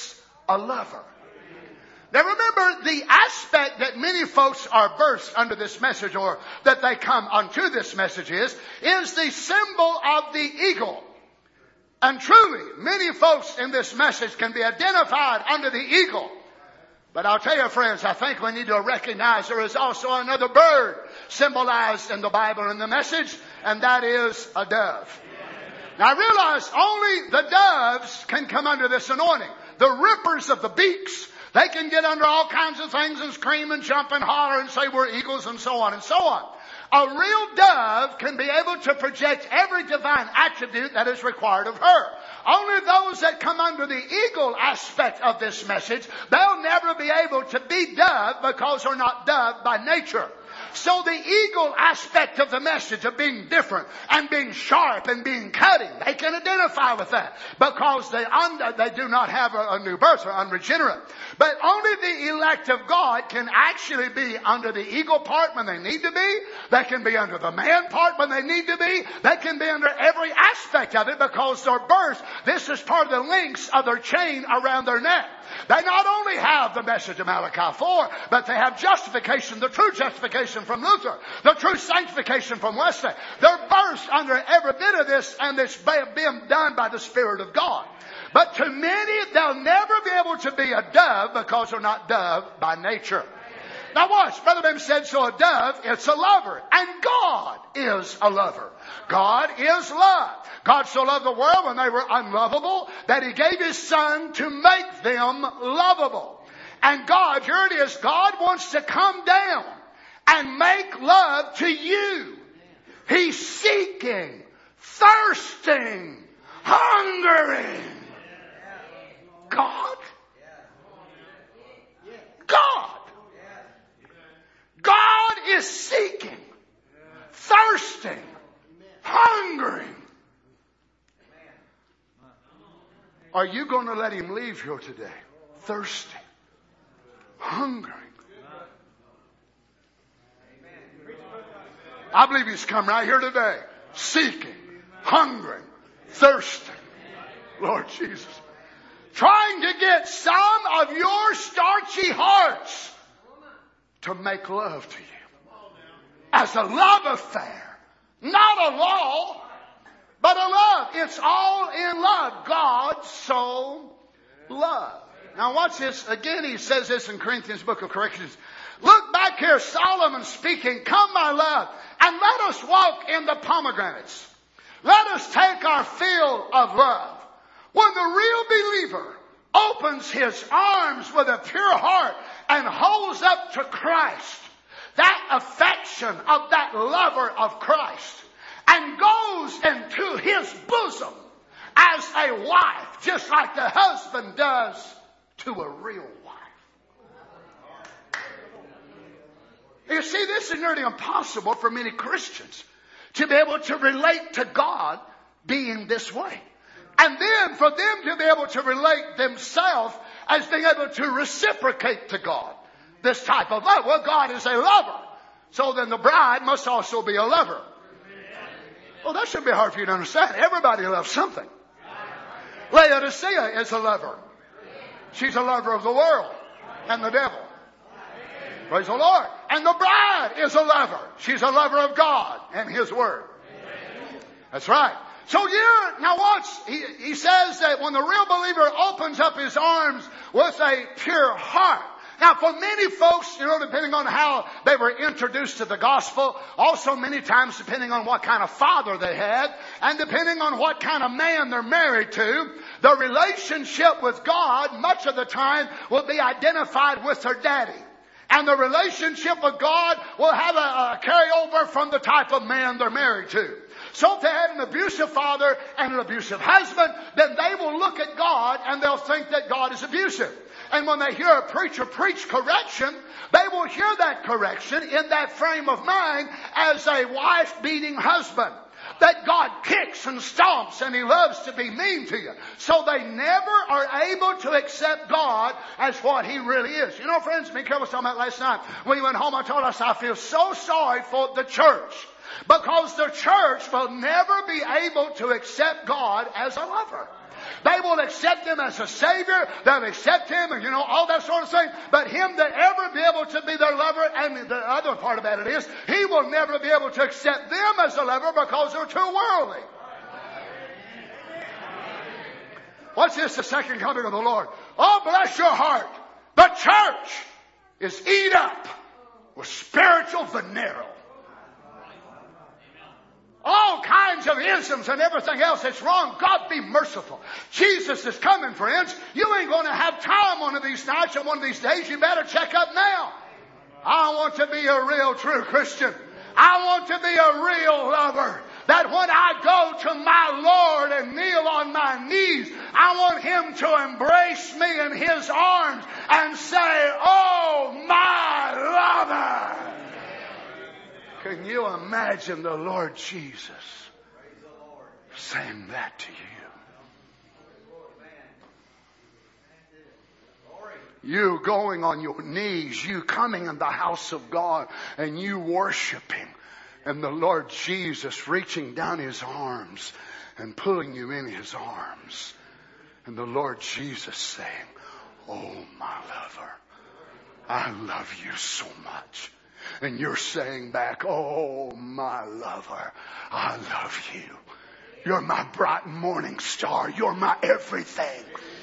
a lover. Now remember, the aspect that many folks are birthed under this message, or that they come unto this message is, is the symbol of the eagle. And truly, many folks in this message can be identified under the eagle. But I'll tell you, friends, I think we need to recognize there is also another bird symbolized in the Bible in the message, and that is a dove. Now I realize only the doves can come under this anointing. The rippers of the beaks, they can get under all kinds of things and scream and jump and holler and say we're eagles and so on and so on. A real dove can be able to project every divine attribute that is required of her. Only those that come under the eagle aspect of this message, they'll never be able to be dove because they're not dove by nature. So the eagle aspect of the message of being different and being sharp and being cutting, they can identify with that because they, under, they do not have a, a new birth or unregenerate. But only the elect of God can actually be under the eagle part when they need to be. They can be under the man part when they need to be. They can be under every aspect of it because their birth, this is part of the links of their chain around their neck. They not only have the message of Malachi four, but they have justification, the true justification from Luther, the true sanctification from Wesley. They're birthed under every bit of this, and it's being done by the Spirit of God. But to many, they'll never be able to be a dove because they're not dove by nature. Now watch, Brother Ben said, so a dove, it's a lover. And God is a lover. God is love. God so loved the world when they were unlovable that He gave His Son to make them lovable. And God, here it is, God wants to come down and make love to you. He's seeking, thirsting, hungering. God? God. God is seeking, thirsting, hungering. Are you going to let Him leave here today? Thirsting, hungering. I believe He's come right here today. Seeking, hungering, thirsting. Lord Jesus. Trying to get some of your starchy hearts to make love to you. As a love affair. Not a law, but a love. It's all in love. God so loved. Now watch this. Again, he says this in Corinthians book of Corrections. Look back here, Solomon speaking. Come, my love, and let us walk in the pomegranates. Let us take our fill of love. When the real believer opens his arms with a pure heart and holds up to Christ that affection of that lover of Christ and goes into his bosom as a wife, just like the husband does to a real wife. You see, this is nearly impossible for many Christians to be able to relate to God being this way. And then for them to be able to relate themselves as being able to reciprocate to God this type of love. Well, God is a lover. So then the bride must also be a lover. Well, that should be hard for you to understand. Everybody loves something. Laodicea is a lover. She's a lover of the world and the devil. Praise the Lord. And the bride is a lover. She's a lover of God and His Word. That's right. So here, now watch, he, he says that when the real believer opens up his arms with a pure heart. Now for many folks, you know, depending on how they were introduced to the gospel, also many times depending on what kind of father they had, and depending on what kind of man they're married to, the relationship with God much of the time will be identified with their daddy. And the relationship with God will have a, a carryover from the type of man they're married to. So if they had an abusive father and an abusive husband, then they will look at God and they'll think that God is abusive. And when they hear a preacher preach correction, they will hear that correction in that frame of mind as a wife-beating husband. That God kicks and stomps and He loves to be mean to you. So they never are able to accept God as what He really is. You know, friends, me and Carol was talking about last night. When we went home, I told us I feel so sorry for the church. Because the church will never be able to accept God as a lover. They will accept Him as a Savior. They'll accept Him and, you know, all that sort of thing. But Him that ever be able to be their lover, and the other part about it is, He will never be able to accept them as a lover because they're too worldly. What's this? The second coming of the Lord. Oh, bless your heart. The church is eat up with spiritual venereal. All kinds of isms and everything else that's wrong. God be merciful. Jesus is coming, friends. You ain't going to have time one of these nights or one of these days. You better check up now. I want to be a real true Christian. I want to be a real lover. That when I go to my Lord and kneel on my knees, I want Him to embrace me in His arms and say, oh, my lover. Can you imagine the Lord Jesus saying that to you? You going on your knees, you coming in the house of God and you worshiping. And the Lord Jesus reaching down His arms and pulling you in His arms. And the Lord Jesus saying, oh, my lover, I love you so much. And you're saying back, oh, my lover, I love you. You're my bright morning star. You're my everything.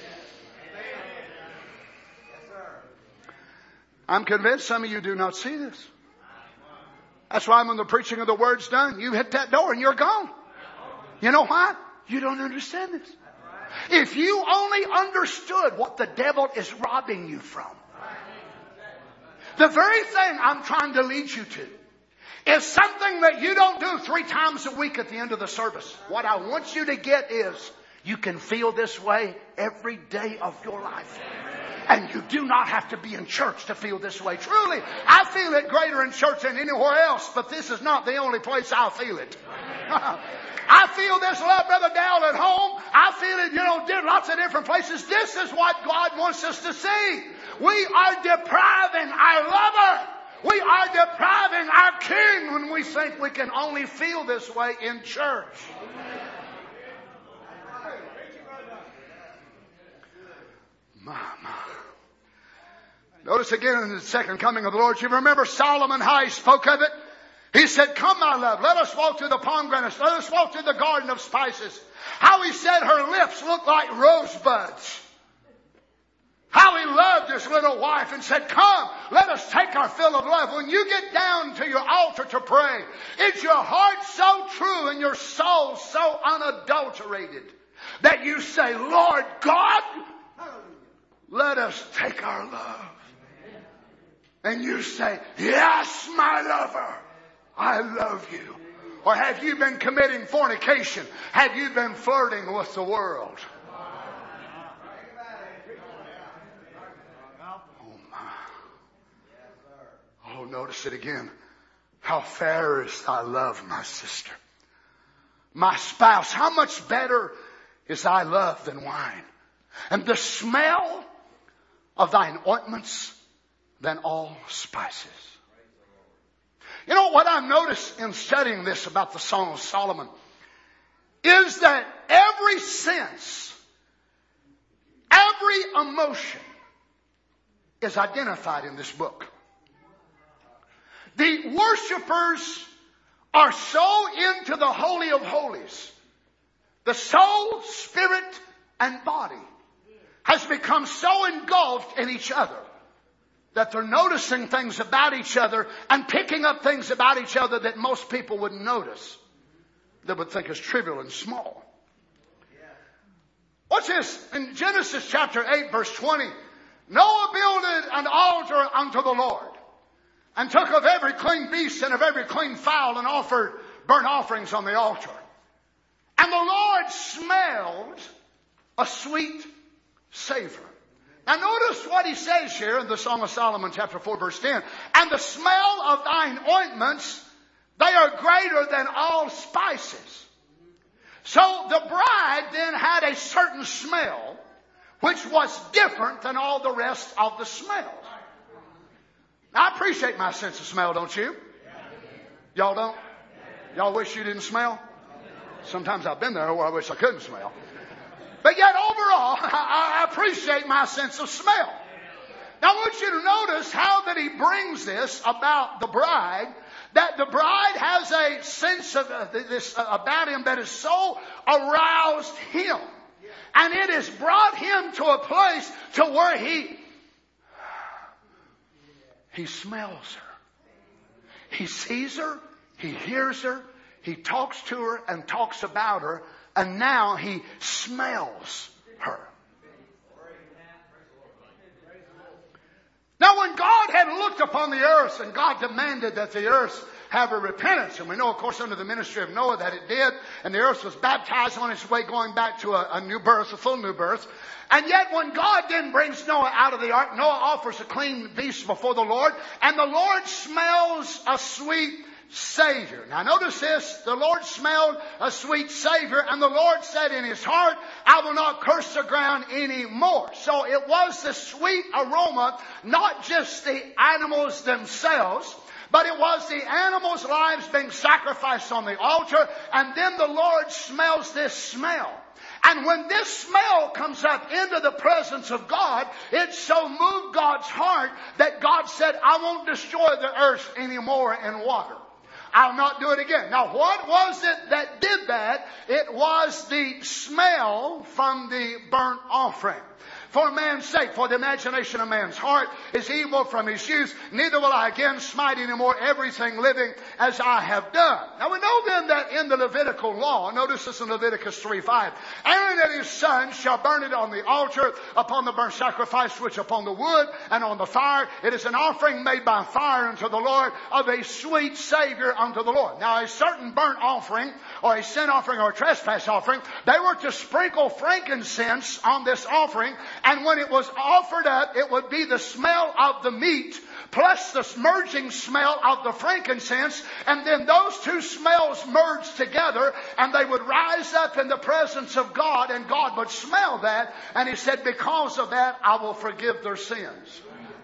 I'm convinced some of you do not see this. That's why when the preaching of the word's done, you hit that door and you're gone. You know why? You don't understand this. If you only understood what the devil is robbing you from, the very thing I'm trying to lead you to is something that you don't do three times a week at the end of the service. What I want you to get is you can feel this way every day of your life. And you do not have to be in church to feel this way. Truly, I feel it greater in church than anywhere else, but this is not the only place I feel it. I feel this love, Brother Dowell, at home. I feel it, you know, in lots of different places. This is what God wants us to see. We are depriving our lover. We are depriving our King when we think we can only feel this way in church. My, my. Notice again in the second coming of the Lord, you remember Solomon, how he spoke of it? He said, come, my love, let us walk through the pomegranates. Let us walk through the garden of spices. How he said her lips looked like rosebuds. How he loved his little wife and said, come, let us take our fill of love. When you get down to your altar to pray, is your heart so true and your soul so unadulterated that you say, Lord God, let us take our love. And you say, yes, my lover, I love you. Or have you been committing fornication? Have you been flirting with the world? Oh, my. Oh, notice it again. How fair is thy love, my sister. My spouse, how much better is thy love than wine? And the smell of thine ointments than all spices. You know what I've noticed in studying this about the Song of Solomon is that every sense, every emotion is identified in this book. The worshipers are so into the Holy of Holies. The soul, spirit, and body has become so engulfed in each other that they're noticing things about each other and picking up things about each other that most people wouldn't notice. They would think is trivial and small. What's this? In Genesis chapter eight, verse twenty, Noah builded an altar unto the Lord, and took of every clean beast and of every clean fowl, and offered burnt offerings on the altar. And the Lord smelled a sweet savor. Now notice what he says here in the Song of Solomon chapter four verse ten. And the smell of thine ointments, they are greater than all spices. So the bride then had a certain smell which was different than all the rest of the smells. Now, I appreciate my sense of smell, don't you? Y'all don't? Y'all wish you didn't smell? Sometimes I've been there where I wish I couldn't smell. But yet overall, I, I appreciate my sense of smell. Now I want you to notice how that he brings this about the bride, that the bride has a sense of uh, this uh, about him that has so aroused him. And it has brought him to a place to where he, he smells her. He sees her, he hears her, he talks to her and talks about her, and now he smells her. Now when God had looked upon the earth and God demanded that the earth have a repentance, and we know of course under the ministry of Noah that it did, and the earth was baptized on its way going back to a, a new birth, a full new birth. And yet when God then brings Noah out of the ark, Noah offers a clean beast before the Lord, and the Lord smells a sweet Savior. Now notice this, the Lord smelled a sweet Savior, and the Lord said in his heart, I will not curse the ground anymore. So it was the sweet aroma, not just the animals themselves, but it was the animals' lives being sacrificed on the altar, and then the Lord smells this smell. And when this smell comes up into the presence of God, it so moved God's heart that God said, I won't destroy the earth anymore in water. I'll not do it again. Now what was it that did that? It was the smell from the burnt offering. For man's sake, for the imagination of man's heart is evil from his youth. Neither will I again smite anymore everything living as I have done. Now we know then that in the Levitical law, notice this in Leviticus three five, Aaron and his sons shall burn it on the altar upon the burnt sacrifice, which upon the wood and on the fire. It is an offering made by fire unto the Lord, of a sweet Savior unto the Lord. Now a certain burnt offering, or a sin offering, or a trespass offering, they were to sprinkle frankincense on this offering. And when it was offered up, it would be the smell of the meat plus the merging smell of the frankincense. And then those two smells merged together, and they would rise up in the presence of God, and God would smell that. And he said, because of that, I will forgive their sins.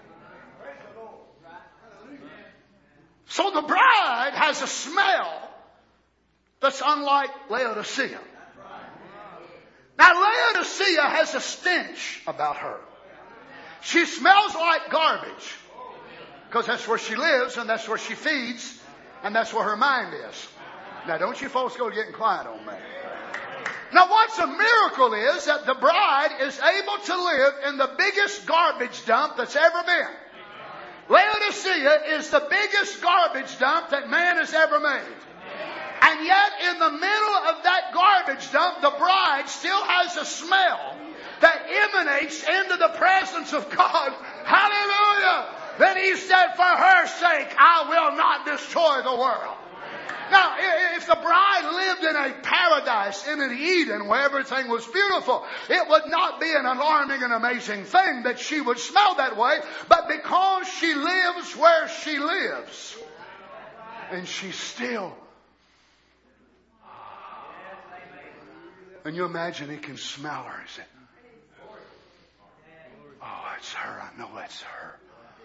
So the bride has a smell that's unlike Laodicea. Now Laodicea has a stench about her. She smells like garbage. Because that's where she lives, and that's where she feeds, and that's where her mind is. Now don't you folks go getting quiet on me. Now what's a miracle is that the bride is able to live in the biggest garbage dump that's ever been. Laodicea is the biggest garbage dump that man has ever made. And yet in the middle of that garbage dump, the bride still has a smell that emanates into the presence of God. Hallelujah! Then he said, for her sake, I will not destroy the world. Now, if the bride lived in a paradise, in an Eden, where everything was beautiful, it would not be an alarming and amazing thing that she would smell that way. But because she lives where she lives, and she's still... And you imagine he can smell her, is it? Oh, it's her. I know it's her.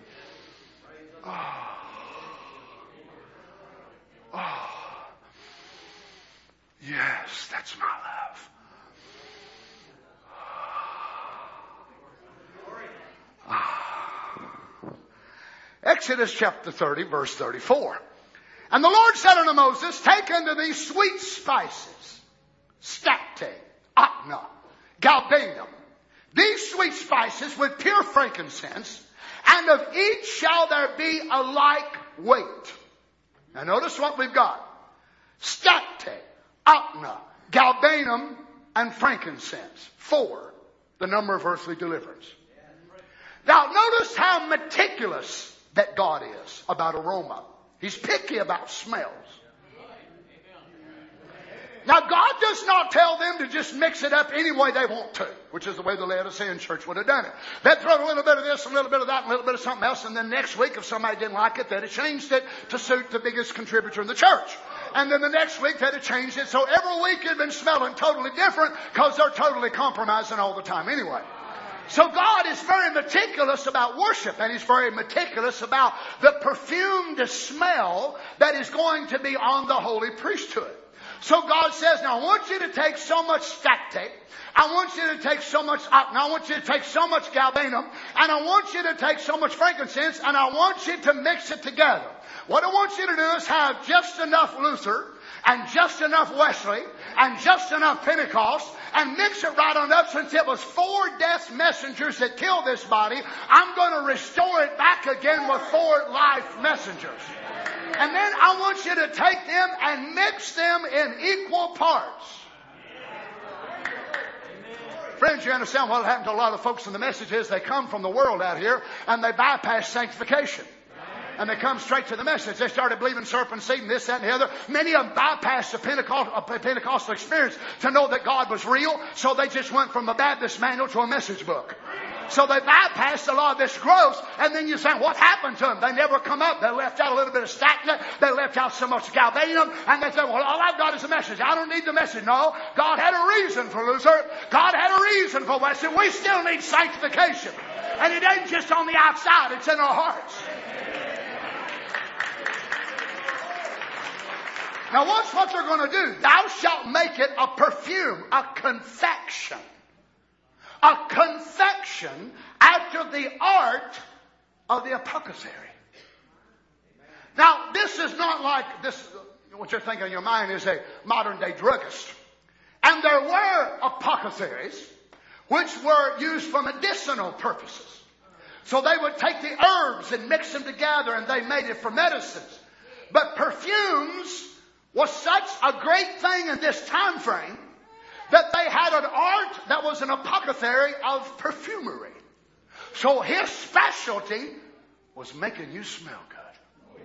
Oh. Oh. Yes, that's my love. Oh. Exodus chapter thirty, verse thirty-four. And the Lord said unto Moses, take unto thee sweet spices, stacte, atna, galbanum, these sweet spices with pure frankincense, and of each shall there be a like weight. Now notice what we've got. Stacte, atna, galbanum, and frankincense. Four, the number of earthly deliverance. Now notice how meticulous that God is about aroma. He's picky about smells. Now God does not tell them to just mix it up any way they want to, which is the way the Laodicean church would have done it. They'd throw a little bit of this, a little bit of that, and a little bit of something else, and then next week if somebody didn't like it, they'd have changed it to suit the biggest contributor in the church. And then the next week they'd have changed it, so every week it'd been smelling totally different because they're totally compromising all the time anyway. So God is very meticulous about worship, and He's very meticulous about the perfumed smell that is going to be on the holy priesthood. So God says, now I want you to take so much stactate. I want you to take so much ocna. I want you to take so much galbanum. And I want you to take so much frankincense. And I want you to mix it together. What I want you to do is have just enough Luther and just enough Wesley and just enough Pentecost and mix it right on up. Since it was four death messengers that killed this body, I'm going to restore it back again with four life messengers. And then I want you to take them and mix them in equal parts. Friends, you understand what happened to a lot of folks in the message is they come from the world out here and they bypass sanctification. And they come straight to the message. They started believing serpent seed and this, that, and the other. Many of them bypassed the Pentecost, uh, Pentecostal experience to know that God was real. So they just went from a Baptist manual to a message book. So they bypassed a lot of this growth. And then you say, what happened to them? They never come up. They left out a little bit of stagnant. They left out so much galbanum. And they said, well, all I've got is a message. I don't need the message. No, God had a reason for Luther. God had a reason for Wesley. We still need sanctification. And it ain't just on the outside. It's in our hearts. Now watch what they're going to do. Thou shalt make it a perfume, a confection. A confection after the art of the apothecary. Now this is not like this, what you're thinking in your mind is a modern day druggist. And there were apothecaries which were used for medicinal purposes. So they would take the herbs and mix them together and they made it for medicines. But perfumes was such a great thing in this time frame that they had an art that was an apothecary of perfumery. So his specialty was making you smell good.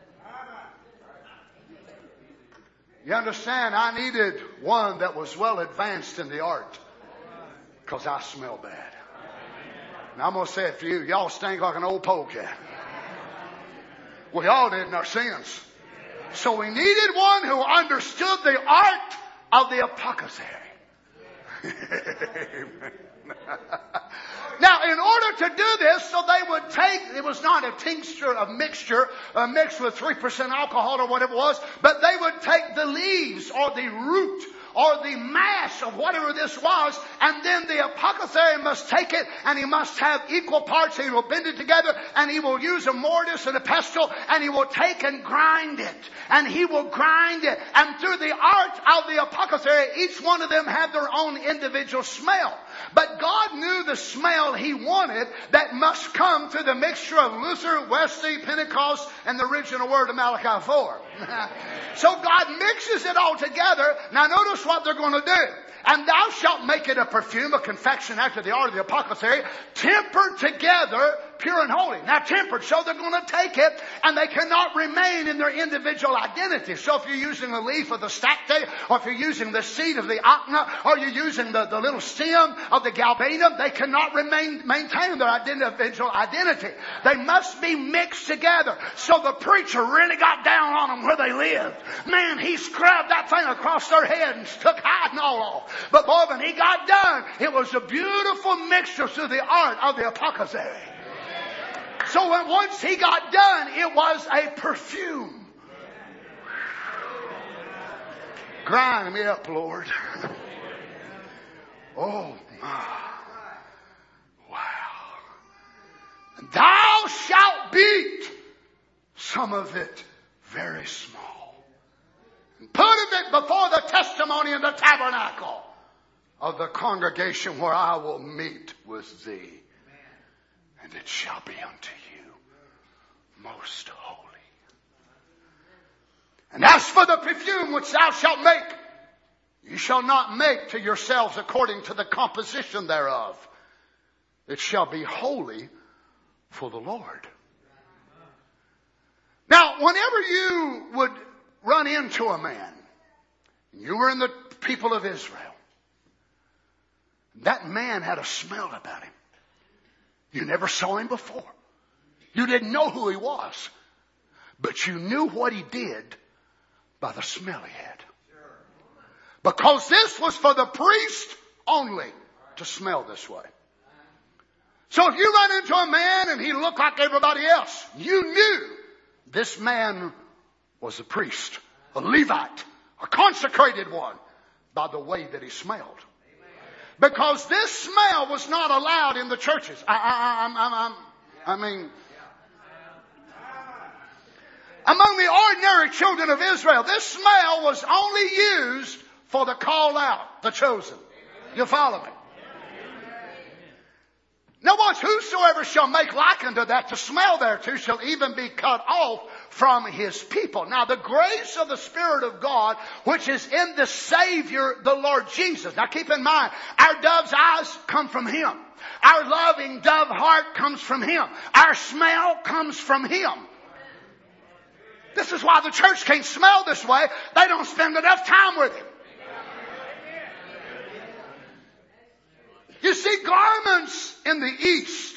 You understand? I needed one that was well advanced in the art because I smell bad. Now I'm going to say it for you. Y'all stink like an old polecat. We all did in our sins. So we needed one who understood the art of the apothecary. Now, in order to do this, so they would take, it was not a tincture of mixture, uh, mixed with three percent alcohol or whatever it was, but they would take the leaves or the root or the mass of whatever this was, and then the apothecary must take it, and he must have equal parts. He will bend it together, and he will use a mortise and a pestle, and he will take and grind it, and he will grind it. And through the art of the apothecary, each one of them had their own individual smell. But God knew the smell he wanted that must come through the mixture of Luther, Wesley, Pentecost, and the original word of Malachi four. So God mixes it all together. Now notice what they're going to do. And thou shalt make it a perfume, a confection after the art of the apothecary, tempered together, pure and holy. Now tempered, so they're going to take it, and they cannot remain in their individual identity. So if you're using the leaf of the stacte, or if you're using the seed of the ocna, or you're using the, the little stem of the galbanum, they cannot remain maintain their individual identity. They must be mixed together. So the preacher really got down on them where they lived. Man, he scrubbed that thing across their head and took hide and all off. But boy, when he got done, it was a beautiful mixture through the art of the apothecary. So when once he got done, it was a perfume. Grind me up, Lord. Oh my. Wow. And thou shalt beat some of it very small, and put it before the testimony in the tabernacle of the congregation where I will meet with thee. And it shall be unto you most holy. And as for the perfume which thou shalt make, you shall not make to yourselves according to the composition thereof. It shall be holy for the Lord. Now, whenever you would run into a man, you were in the people of Israel, that man had a smell about him. You never saw him before. You didn't know who he was. But you knew what he did by the smell he had. Because this was for the priest only to smell this way. So if you run into a man and he looked like everybody else, you knew this man was a priest, a Levite, a consecrated one, by the way that he smelled. Because this smell was not allowed in the churches. I, I, I, I, I mean, among the ordinary children of Israel, this smell was only used for the called out, the chosen. You follow me? Now watch, whosoever shall make like unto that to smell thereto shall even be cut off from his people. Now the grace of the Spirit of God, which is in the Savior, the Lord Jesus. Now keep in mind, our dove's eyes come from Him. Our loving dove heart comes from Him. Our smell comes from Him. This is why the church can't smell this way. They don't spend enough time with Him. You see, garments in the East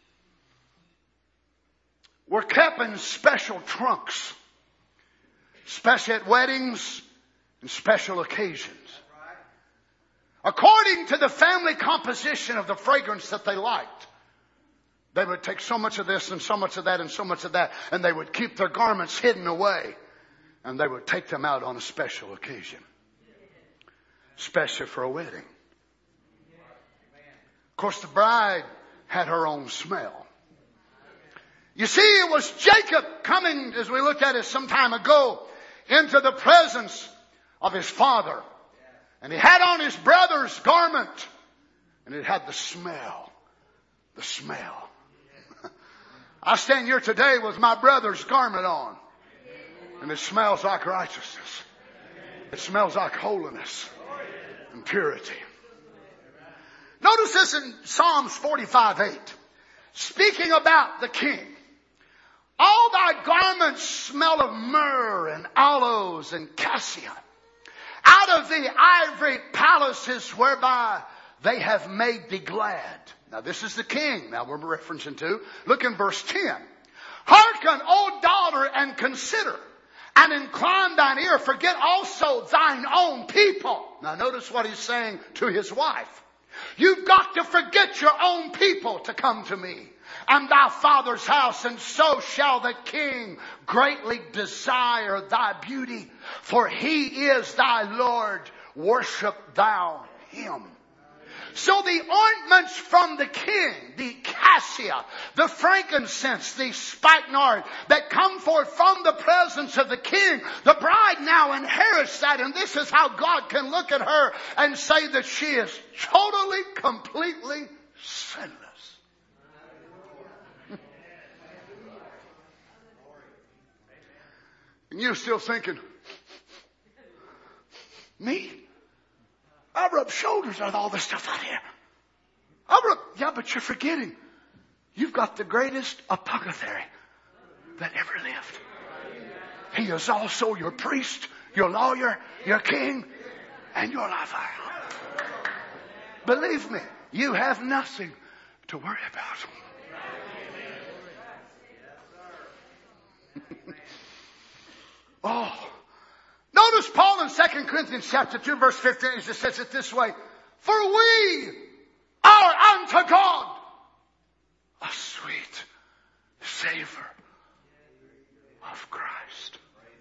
were kept in special trunks, especially at weddings and special occasions. According to the family composition of the fragrance that they liked, they would take so much of this and so much of that and so much of that, and they would keep their garments hidden away, and they would take them out on a special occasion, especially for a wedding. Of course, the bride had her own smell. You see, it was Jacob coming, as we looked at it some time ago, into the presence of his father. And he had on his brother's garment. And it had the smell. The smell. I stand here today with my brother's garment on. And it smells like righteousness. It smells like holiness and purity. Notice this in Psalms forty-five eight. Speaking about the king. All thy garments smell of myrrh and aloes and cassia. Out of the ivory palaces whereby they have made thee glad. Now this is the king. Now we're referencing to. Look in verse ten. Hearken, O daughter, and consider, and incline thine ear. Forget also thine own people. Now notice what he's saying to his wife. You've got to forget your own people to come to me and thy father's house, and so shall the king greatly desire thy beauty, for he is thy Lord. Worship thou him. So the ointments from the king, the cassia, the frankincense, the spikenard that come forth from the presence of the king, the bride now inherits that, and this is how God can look at her and say that she is totally, completely sinless. And you're still thinking, me? I rub shoulders with all this stuff out here. I rub, yeah, but you're forgetting. You've got the greatest apothecary that ever lived. He is also your priest, your lawyer, your king, and your lifer. Believe me, you have nothing to worry about. Oh. Notice Paul in Second Corinthians chapter two verse fifteen, he says it this way. For we are unto God a sweet savor of Christ.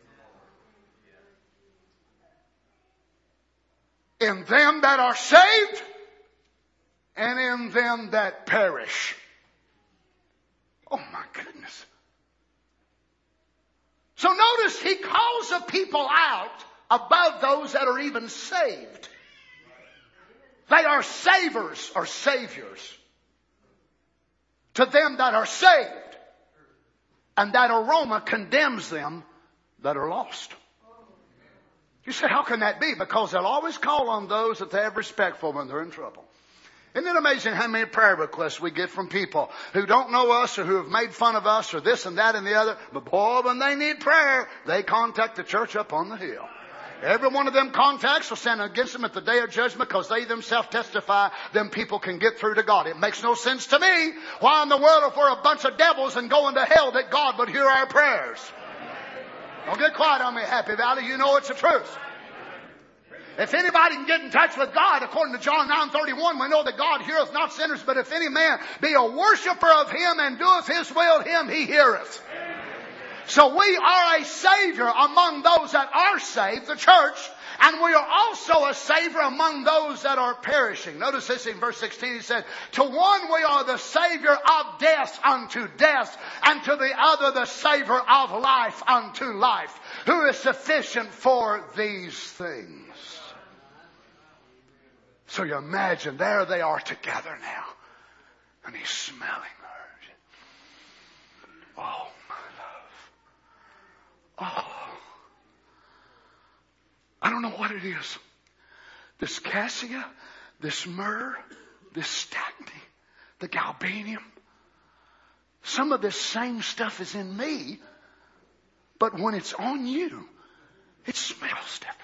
In them that are saved and in them that perish. Oh my goodness. So notice he calls the people out above those that are even saved. They are savers or saviors to them that are saved. And that aroma condemns them that are lost. You say, how can that be? Because they'll always call on those that they have respect for when they're in trouble. Isn't it amazing how many prayer requests we get from people who don't know us or who have made fun of us or this and that and the other? But boy, when they need prayer, they contact the church up on the hill. Every one of them contacts will stand against them at the day of judgment because they themselves testify them people can get through to God. It makes no sense to me. Why in the world, if we're a bunch of devils and going to hell, that God would hear our prayers? Don't get quiet on me, Happy Valley. You know it's the truth. If anybody can get in touch with God, according to John nine thirty-one, we know that God heareth not sinners, but if any man be a worshiper of him and doeth his will, him he heareth. So we are a Savior among those that are saved, the church, and we are also a Savior among those that are perishing. Notice this in verse sixteen. He said, to one we are the Savior of death unto death, and to the other the Savior of life unto life, who is sufficient for these things. So you imagine, there they are together now. And he's smelling her. Oh, my love. Oh. I don't know what it is. This cassia, this myrrh, this stacte, the galbanium. Some of this same stuff is in me, but when it's on you, it smells different.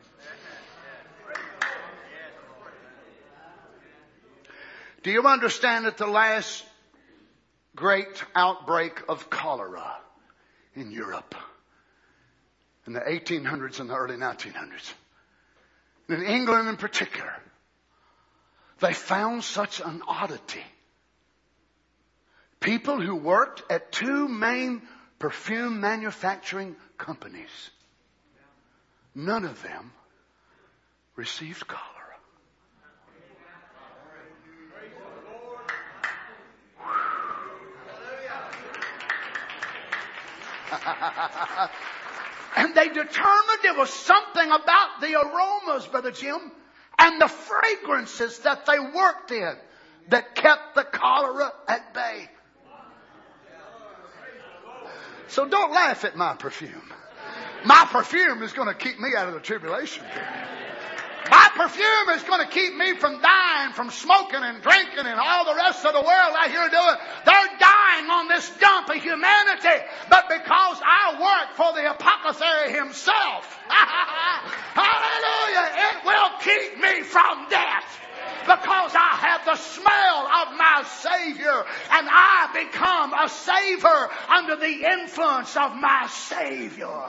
Do you understand that the last great outbreak of cholera in Europe in the eighteen hundreds and the early nineteen hundreds, in England in particular, they found such an oddity. People who worked at two main perfume manufacturing companies, none of them received cholera. And they determined there was something about the aromas, Brother Jim, and the fragrances that they worked in that kept the cholera at bay. So don't laugh at my perfume. My perfume is going to keep me out of the tribulation period. My perfume is going to keep me from dying, from smoking and drinking and all the rest of the world out here doing. They're dying on this dump of humanity. But because I work for the apothecary himself, hallelujah, it will keep me from death. Because I have the smell of my Savior, and I become a savor under the influence of my Savior.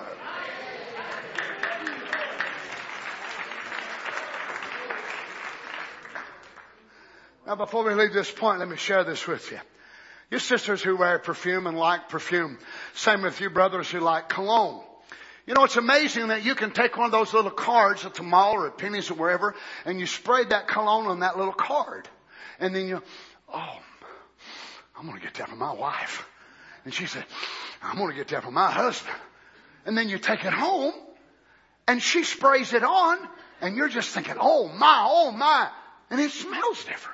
Now, before we leave this point, let me share this with you. You sisters who wear perfume and like perfume. Same with you brothers who like cologne. You know, it's amazing that you can take one of those little cards at the mall or at Penny's or wherever, and you spray that cologne on that little card. And then you, oh, I'm going to get that for my wife. And she said, I'm going to get that for my husband. And then you take it home, and she sprays it on, and you're just thinking, oh my, oh my. And it smells different.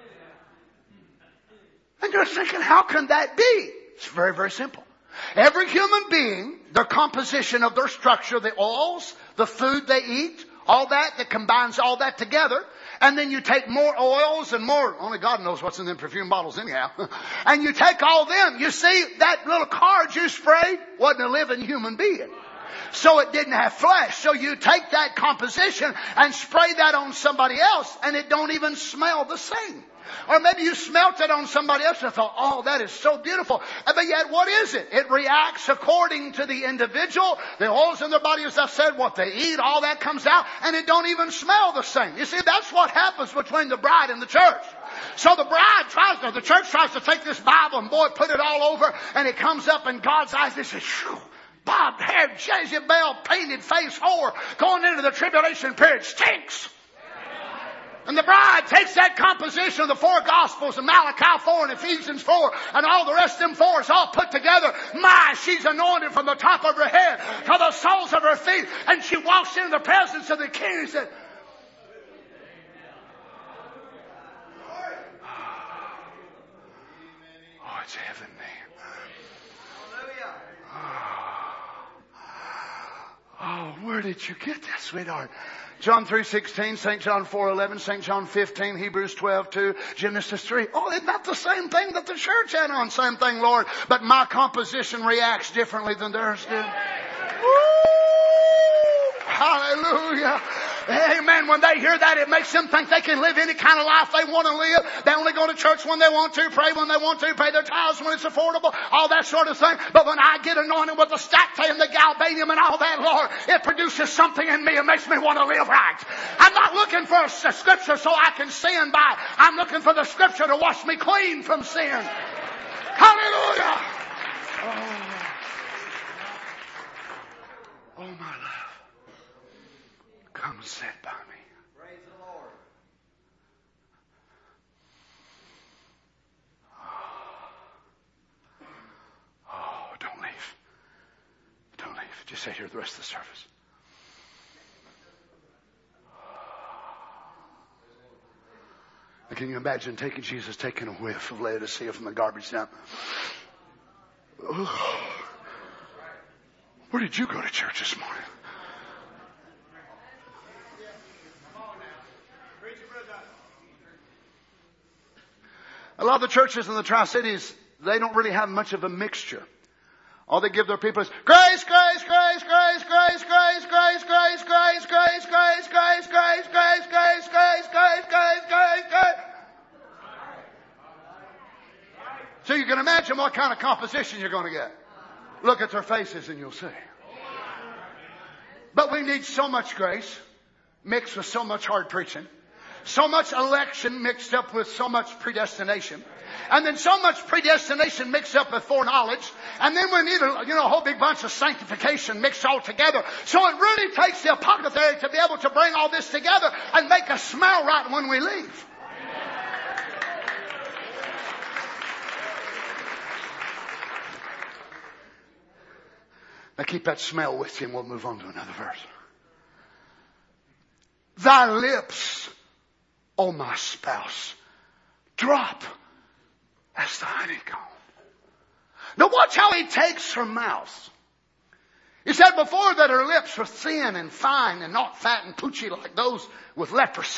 And you're thinking, how can that be? It's very, very simple. Every human being, their composition of their structure, the oils, the food they eat, all that, that combines all that together. And then you take more oils and more, only God knows what's in them perfume bottles anyhow. And you take all them. You see, that little card you sprayed wasn't a living human being. So it didn't have flesh. So you take that composition and spray that on somebody else, and it don't even smell the same. Or maybe you smelt it on somebody else and thought, oh, that is so beautiful. But yet, what is it? It reacts according to the individual. The oils in their body, as I said, what they eat, all that comes out, and it don't even smell the same. You see, that's what happens between the bride and the church. So the bride tries to, the church tries to take this Bible and boy, put it all over, and it comes up in God's eyes. They say, phew. Bobbed hair, Jezebel, painted face, whore, going into the tribulation period, stinks. And the bride takes that composition of the four Gospels and Malachi four and Ephesians four and all the rest of them fours all put together. My, she's anointed from the top of her head to the soles of her feet. And she walks into the presence of the King and said, oh, it's heavenly. Oh, where did you get that, sweetheart? John three sixteen, Saint John four eleven, Saint John fifteen, Hebrews twelve two, Genesis three. Oh, isn't that the same thing that the church had on? Same thing, Lord. But my composition reacts differently than theirs did. Woo! Hallelujah. Amen. When they hear that, it makes them think they can live any kind of life they want to live. They only go to church when they want to, pray when they want to, pay their tithes when it's affordable, all that sort of thing. But when I get anointed with the stacte and the galbanium and all that, Lord, it produces something in me and makes me want to live right. I'm not looking for a scripture so I can sin by. I'm looking for the scripture to wash me clean from sin. Hallelujah. Oh. Just stay here the rest of the service. And can you imagine taking Jesus, taking a whiff of Laodicea from the garbage dump? Where did you go to church this morning? A lot of the churches in the Tri-Cities, they don't really have much of a mixture. All they give their people is grace, grace, grace, grace, grace, grace, grace, grace, grace, grace, grace, grace, grace, grace, grace, grace, grace, grace, grace, grace. So you can imagine what kind of composition you're going to get. Look at their faces and you'll see. But we need so much grace mixed with so much hard preaching. So much election mixed up with so much predestination. And then so much predestination mixed up with foreknowledge. And then we need a, you know, a whole big bunch of sanctification mixed all together. So it really takes the apothecary to be able to bring all this together and make us smell right when we leave. Now keep that smell with you and we'll move on to another verse. Thy lips, O my spouse, drop as the honeycomb. Now watch how he takes her mouth. He said before that her lips were thin and fine and not fat and poochy like those with leprosy.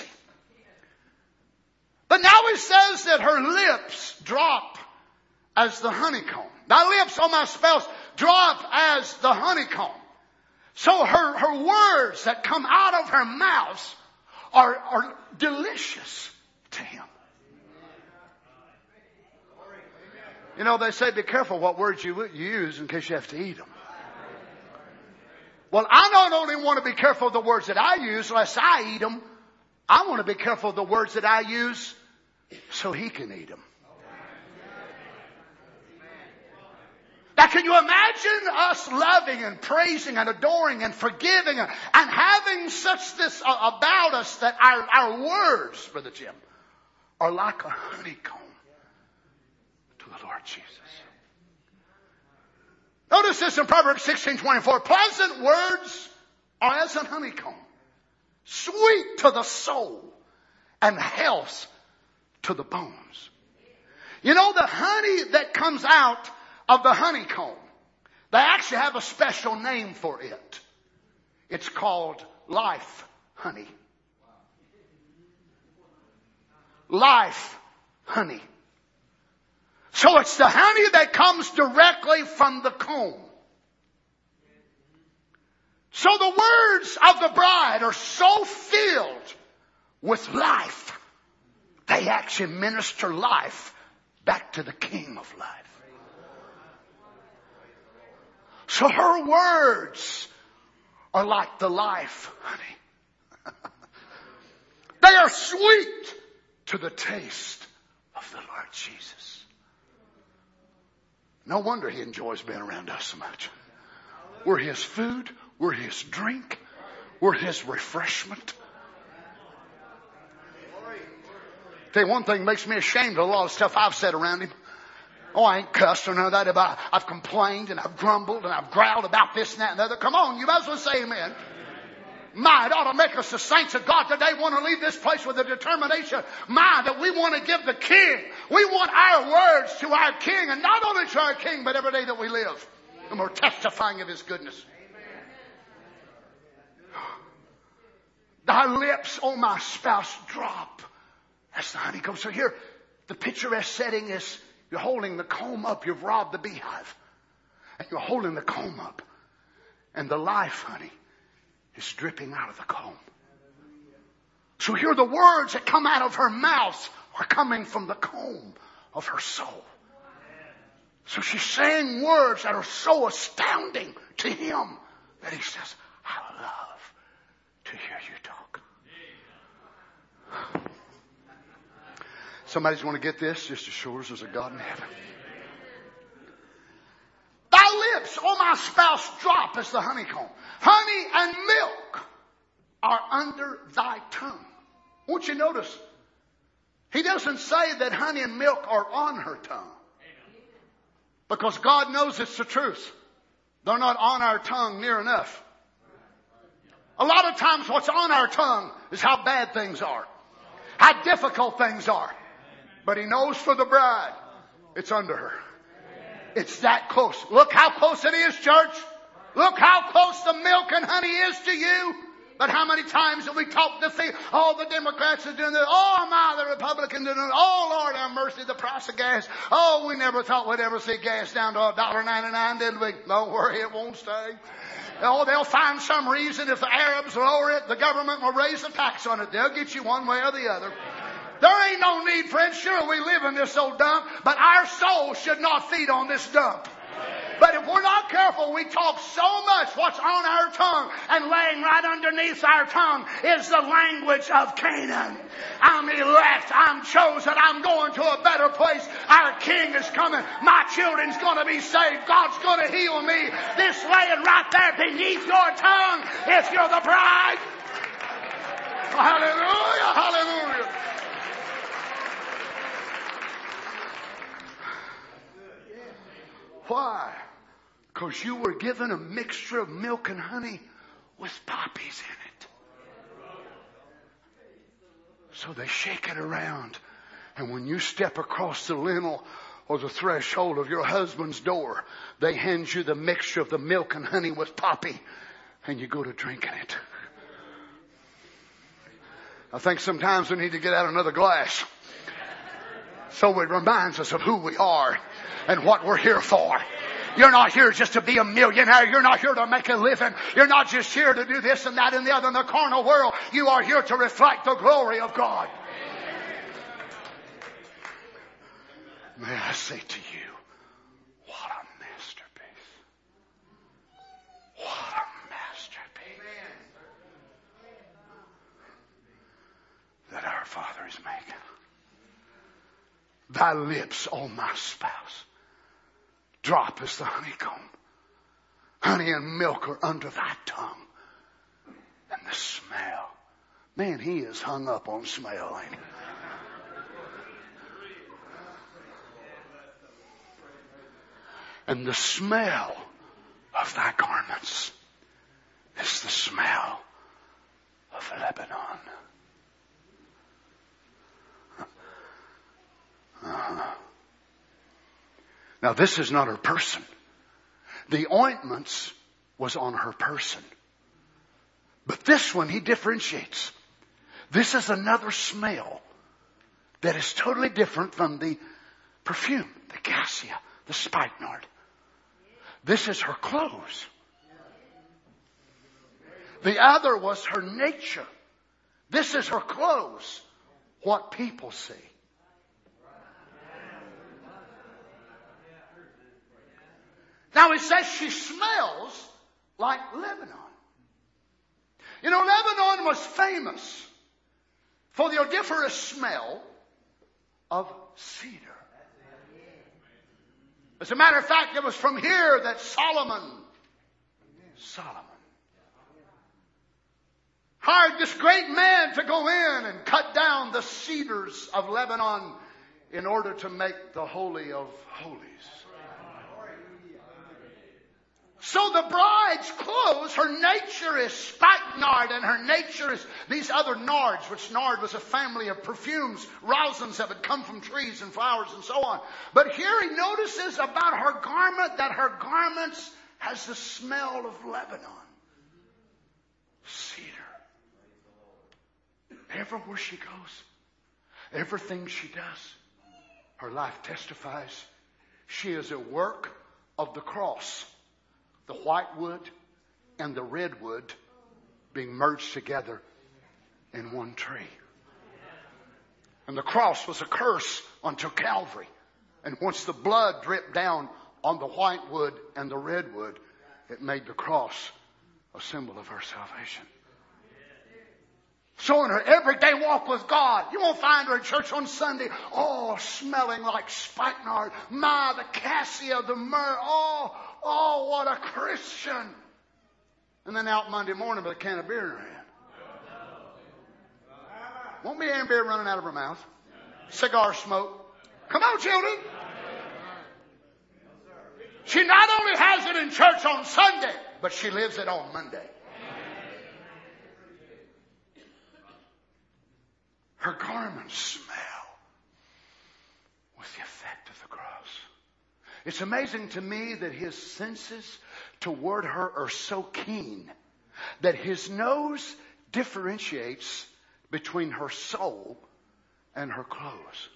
But now he says that her lips drop as the honeycomb. Thy lips, O my spouse, drop as the honeycomb. So her, her words that come out of her mouth are, are delicious to him. You know, they say be careful what words you use in case you have to eat them. Well, I not only want to be careful of the words that I use lest I eat them, I want to be careful of the words that I use so he can eat them. Now, can you imagine us loving and praising and adoring and forgiving and having such this about us that our, our words, Brother Jim, are like a honeycomb to the Lord Jesus. Notice this in Proverbs sixteen twenty-four. Pleasant words are as a honeycomb, sweet to the soul and health to the bones. You know, the honey that comes out of the honeycomb, they actually have a special name for it. It's called life honey. Life honey. So it's the honey that comes directly from the comb. So the words of the bride are so filled with life, they actually minister life back to the King of life. So her words are like the life honey. They are sweet to the taste of the Lord Jesus. No wonder he enjoys being around us so much. We're his food. We're his drink. We're his refreshment. Tell you one thing makes me ashamed of a lot of stuff I've said around him. Oh, I ain't cussed or none of that about. I've complained and I've grumbled and I've growled about this and that and the other. Come on, you might as well say amen. My, it ought to make us the saints of God today want to leave this place with a determination. My, that we want to give the King. We want our words to our King, and not only to our King, but every day that we live. And we're testifying of his goodness. Thy lips, O my spouse, drop as the honeycomb. So here, the picturesque setting is you're holding the comb up. You've robbed the beehive. And you're holding the comb up. And the life honey is dripping out of the comb. So here the words that come out of her mouth are coming from the comb of her soul. So she's saying words that are so astounding to him that he says, I love to hear you talk. Somebody's going to get this just as sure as there's a God in heaven. Thy lips, O my spouse, drop as the honeycomb. Honey and milk are under thy tongue. Won't you notice? He doesn't say that honey and milk are on her tongue. Because God knows it's the truth. They're not on our tongue near enough. A lot of times what's on our tongue is how bad things are, how difficult things are. But He knows for the bride, it's under her. It's that close. Look how close it is, church. Look how close the milk and honey is to you. But how many times have we talked to see, oh, the Democrats are doing this. Oh, my, the Republicans are doing it. Oh, Lord, have mercy, the price of gas. Oh, we never thought we'd ever see gas down to one dollar ninety-nine, did we? Don't worry, it won't stay. Oh, they'll find some reason. If the Arabs lower it, the government will raise the tax on it. They'll get you one way or the other. There ain't no need, friends. Sure, we live in this old dump, but our soul should not feed on this dump. But if we're not careful, we talk so much what's on our tongue, and laying right underneath our tongue is the language of Canaan. I'm elect. I'm chosen. I'm going to a better place. Our King is coming. My children's going to be saved. God's going to heal me. This laying right there beneath your tongue if you're the bride. Hallelujah. Hallelujah. Why? Because you were given a mixture of milk and honey with poppies in it. So they shake it around. And when you step across the lintel or the threshold of your husband's door, they hand you the mixture of the milk and honey with poppy. And you go to drinking it. I think sometimes we need to get out another glass. So it reminds us of who we are and what we're here for. You're not here just to be a millionaire. You're not here to make a living. You're not just here to do this and that and the other in the carnal world. You are here to reflect the glory of God. May I say to you, what a masterpiece. What a masterpiece that our Father is making. Thy lips, O my spouse, drop as the honeycomb. Honey and milk are under thy tongue. And the smell. Man, he is hung up on smell, ain't he? And the smell of thy garments is the smell of Lebanon. Uh-huh. Now this is not her person. The ointments was on her person. But this one he differentiates. This is another smell that is totally different from the perfume, the cassia, the spikenard. This is her clothes. The other was her nature. This is her clothes. What people see. Now it says she smells like Lebanon. You know, Lebanon was famous for the odoriferous smell of cedar. As a matter of fact, it was from here that Solomon, Solomon, hired this great man to go in and cut down the cedars of Lebanon in order to make the Holy of Holies. So the bride's clothes, her nature is spikenard, and her nature is these other nards, which nard was a family of perfumes, rousins that would come from trees and flowers and so on. But here he notices about her garment that her garments has the smell of Lebanon. Cedar. Everywhere she goes, everything she does, her life testifies. She is a work of the cross. The white wood and the red wood being merged together in one tree. And the cross was a curse until Calvary. And once the blood dripped down on the white wood and the red wood, it made the cross a symbol of her salvation. So in her everyday walk with God, you won't find her in church on Sunday, oh, smelling like spikenard. My, the cassia, the myrrh, oh, oh, what a Christian. And then out Monday morning with a can of beer in her hand. Won't be any beer running out of her mouth. Cigar smoke. Come on, children. She not only has it live in church on Sunday, but she lives it on Monday. Her garments smell with the effect of the cross. It's amazing to me that his senses toward her are so keen that his nose differentiates between her soul and her clothes.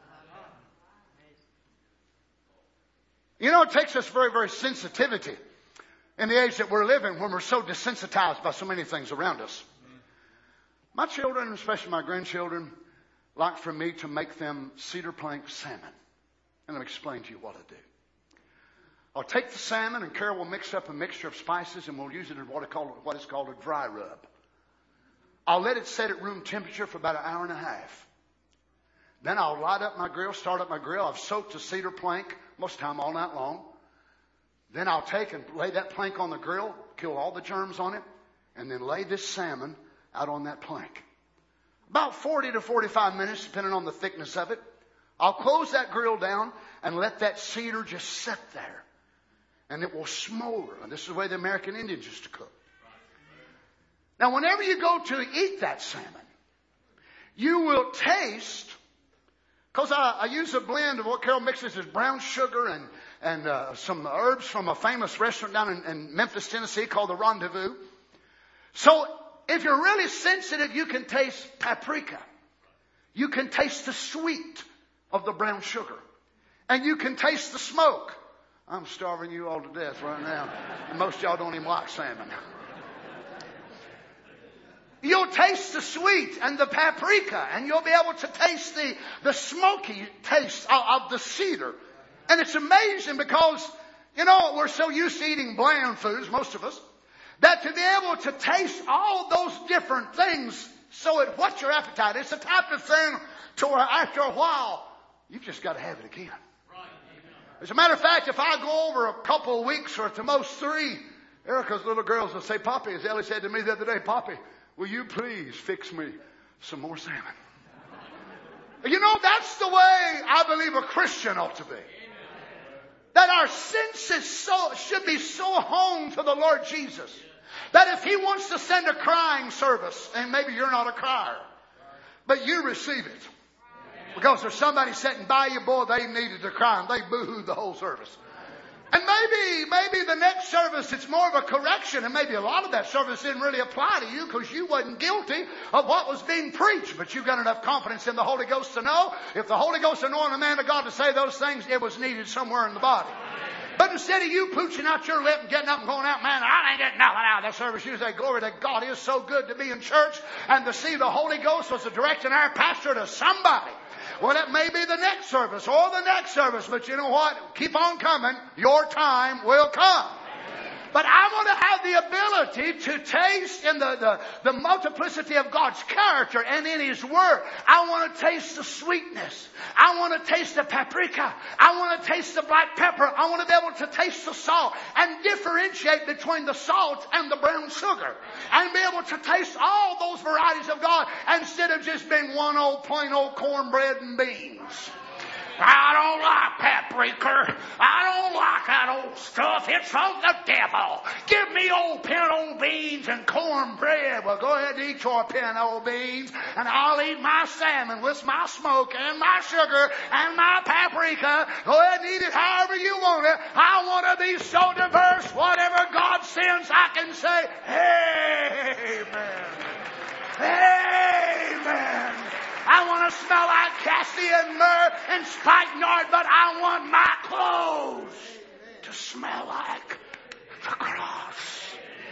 You know, it takes us very, very sensitivity in the age that we're living when we're so desensitized by so many things around us. My children, especially my grandchildren, like for me to make them cedar plank salmon. And I'll explain to you what I do. I'll take the salmon, and Carol will mix up a mixture of spices, and we'll use it as what, it called, what is called a dry rub. I'll let it set at room temperature for about an hour and a half. Then I'll light up my grill, start up my grill. I've soaked the cedar plank most of the time all night long. Then I'll take and lay that plank on the grill, kill all the germs on it, and then lay this salmon out on that plank. About forty to forty-five minutes, depending on the thickness of it. I'll close that grill down and let that cedar just sit there. And it will smolder. And this is the way the American Indians used to cook. Now, whenever you go to eat that salmon, you will taste, because I, I use a blend of what Carol mixes is brown sugar and, and uh, some herbs from a famous restaurant down in, in Memphis, Tennessee called the Rendezvous. So, if you're really sensitive, you can taste paprika. You can taste the sweet of the brown sugar. And you can taste the smoke. I'm starving you all to death right now. And most of y'all don't even like salmon. You'll taste the sweet and the paprika, and you'll be able to taste the, the smoky taste of, of the cedar. And it's amazing because, you know, we're so used to eating bland foods, most of us, that to be able to taste all those different things so it whets your appetite. It's the type of thing to where after a while, you've just got to have it again. As a matter of fact, if I go over a couple of weeks or at the most three, Erica's little girls will say, Poppy, as Ellie said to me the other day, Poppy, will you please fix me some more salmon? You know, that's the way I believe a Christian ought to be. That our senses so, should be so honed to the Lord Jesus that if He wants to send a crying service, and maybe you're not a crier, but you receive it. Because there's somebody sitting by you, boy, they needed to cry, and they boo-hooed the whole service. And maybe, maybe the next service, it's more of a correction, and maybe a lot of that service didn't really apply to you because you wasn't guilty of what was being preached. But you got enough confidence in the Holy Ghost to know if the Holy Ghost anointed a man of God to say those things, it was needed somewhere in the body. But instead of you pooching out your lip and getting up and going out, man, I ain't getting nothing out of that service. You say, glory to God, it is so good to be in church and to see the Holy Ghost was directing our pastor to somebody. Well, it may be the next service or the next service, but you know what? Keep on coming. Your time will come. But I want to have the ability to taste in the, the, the multiplicity of God's character and in His Word. I want to taste the sweetness. I want to taste the paprika. I want to taste the black pepper. I want to be able to taste the salt and differentiate between the salt and the brown sugar. And be able to taste all those varieties of God instead of just being one old plain old cornbread and beans. I don't like paprika. I don't like that old stuff. It's from the devil. Give me old pinto beans and cornbread. Well, go ahead and eat your pinto beans, and I'll eat my salmon with my smoke and my sugar and my paprika. Go ahead and eat it however you want it. I want to be so diverse. Whatever God sends, I can say, Amen. Amen. I want to smell like cassia and myrrh and spikenard, but I want my clothes to smell like the cross.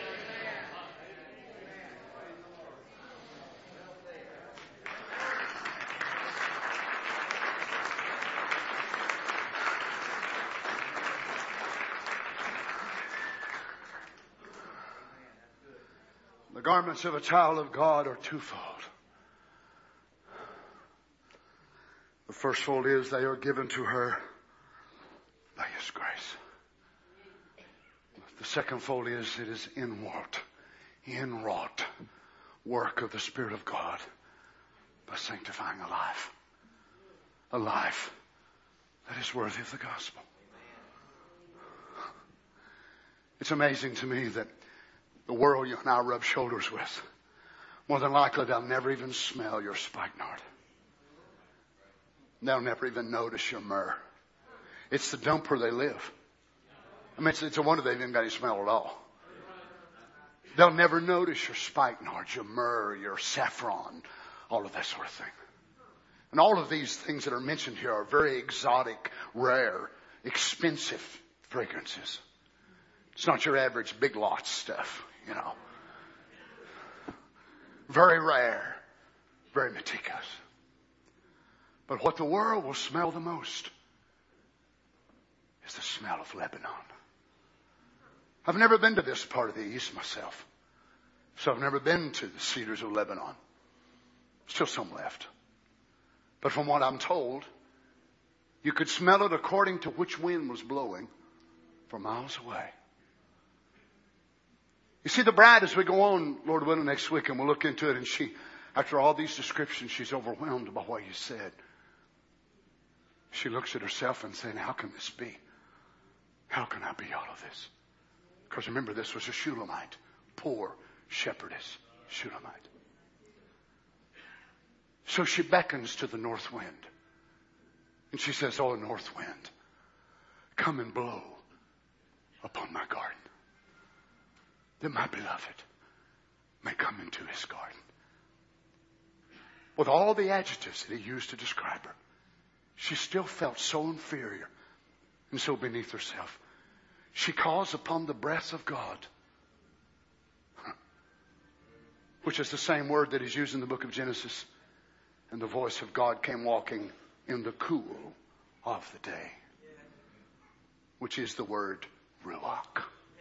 The garments of a child of God are twofold. The first fold is they are given to her by His grace. The second fold is it is inwrought, inwrought work of the Spirit of God by sanctifying a life. A life that is worthy of the gospel. It's amazing to me that the world you and I rub shoulders with, more than likely they'll never even smell your spikenard. They'll never even notice your myrrh. It's the dump where they live. I mean, it's, it's a wonder they haven't got any smell at all. They'll never notice your spikenard, your myrrh, your saffron, all of that sort of thing. And all of these things that are mentioned here are very exotic, rare, expensive fragrances. It's not your average big lot stuff, you know. Very rare, very meticulous. But what the world will smell the most is the smell of Lebanon. I've never been to this part of the East myself. So I've never been to the cedars of Lebanon. Still some left. But from what I'm told, you could smell it according to which wind was blowing for miles away. You see, the bride, as we go on, Lord willing, next week, and we'll look into it, and she, after all these descriptions, she's overwhelmed by what you said. She looks at herself and saying, how can this be? How can I be all of this? Because remember, this was a Shulamite, poor shepherdess Shulamite. So she beckons to the north wind. And she says, oh, north wind, come and blow upon my garden, that my beloved may come into his garden. With all the adjectives that he used to describe her, she still felt so inferior and so beneath herself. She calls upon the breath of God, which is the same word that is used in the book of Genesis. And the voice of God came walking in the cool of the day, which is the word Ruach.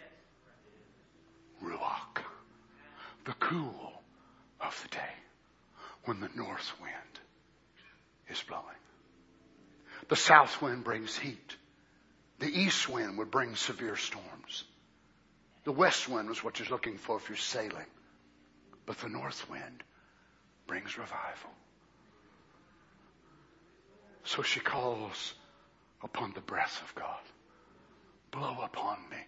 Ruach. The cool of the day, when the north wind is blowing. The south wind brings heat. The east wind would bring severe storms. The west wind is what you're looking for if you're sailing. But the north wind brings revival. So she calls upon the breath of God. Blow upon me.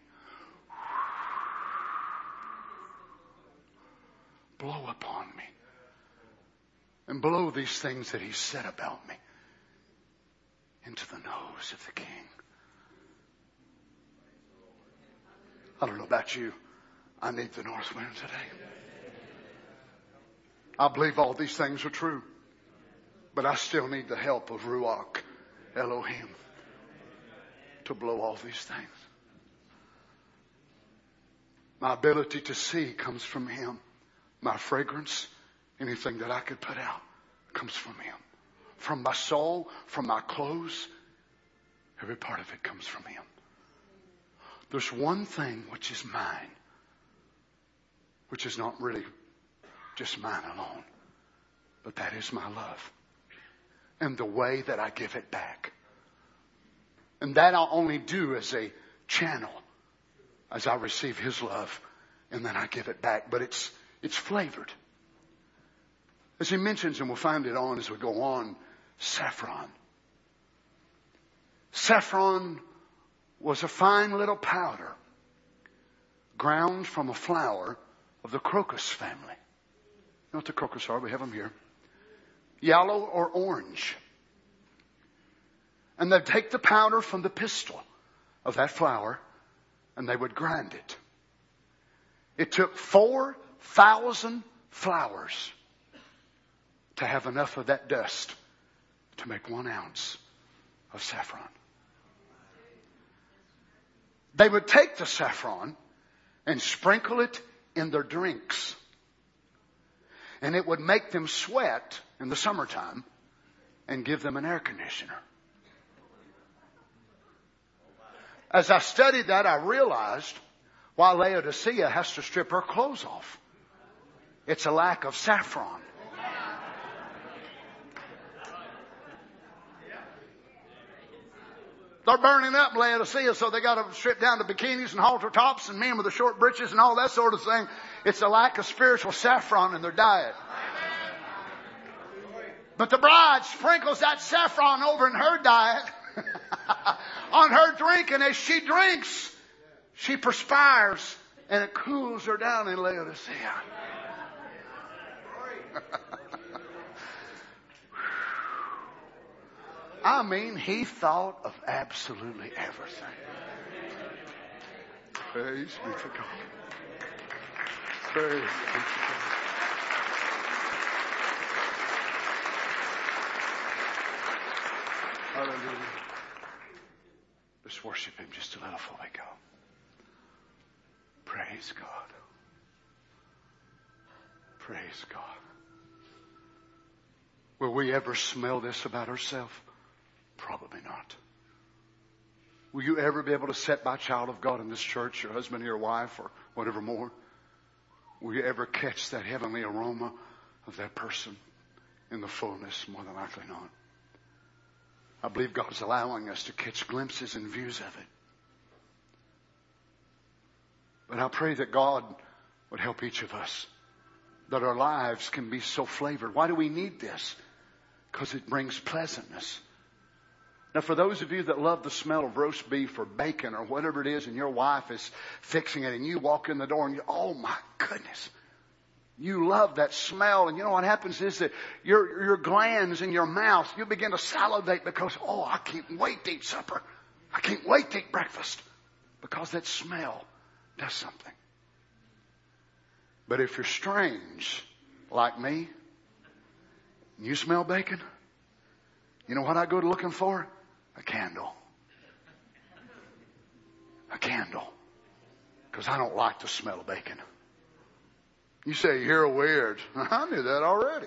Blow upon me. And blow these things that he said about me into the nose of the king. I don't know about you. I need the north wind today. I believe all these things are true. But I still need the help of Ruach Elohim to blow all these things. My ability to see comes from him. My fragrance, anything that I could put out, comes from him. From my soul, from my clothes, every part of it comes from him. There's one thing which is mine, which is not really just mine alone, but that is my love. And the way that I give it back. And that I'll only do as a channel as I receive his love and then I give it back. But it's it's flavored. As he mentions, and we'll find it on as we go on, saffron. Saffron was a fine little powder ground from a flower of the crocus family. You know what the crocus are? We have them here. Yellow or orange. And they'd take the powder from the pistil of that flower and they would grind it. It took four thousand flowers to have enough of that dust to make one ounce of saffron. They would take the saffron and sprinkle it in their drinks. And it would make them sweat in the summertime and give them an air conditioner. As I studied that, I realized why Laodicea has to strip her clothes off. It's a lack of saffron. They're burning up Laodicea, so they got to strip down to bikinis and halter tops and men with the short breeches and all that sort of thing. It's a lack of spiritual saffron in their diet. But the bride sprinkles that saffron over in her diet, on her drink, and as she drinks, She perspires and it cools her down in Laodicea. I mean, he thought of absolutely everything. Praise be to God. Praise be to God. Hallelujah. Let's worship him just a little before we go. Praise God. Praise God. Will we ever smell this about ourselves? Probably not. Will you ever be able to sit by a child of God in this church, your husband or your wife or whatever more? Will you ever catch that heavenly aroma of that person in the fullness? More than likely not. I believe God's allowing us to catch glimpses and views of it. But I pray that God would help each of us, that our lives can be so flavored. Why do we need this? Because it brings pleasantness. Now, for those of you that love the smell of roast beef or bacon or whatever it is, and your wife is fixing it, and you walk in the door and you, oh my goodness, you love that smell. And you know what happens is that your, your glands in your mouth, you begin to salivate because, oh, I can't wait to eat supper. I can't wait to eat breakfast. Because that smell does something. But if you're strange like me, and you smell bacon, you know what I go to looking for? A candle. A candle. Because I don't like the smell of bacon. You say, you're weird. I knew that already.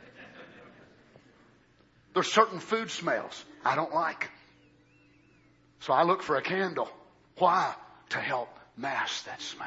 There's certain food smells I don't like. So I look for a candle. Why? To help mask that smell.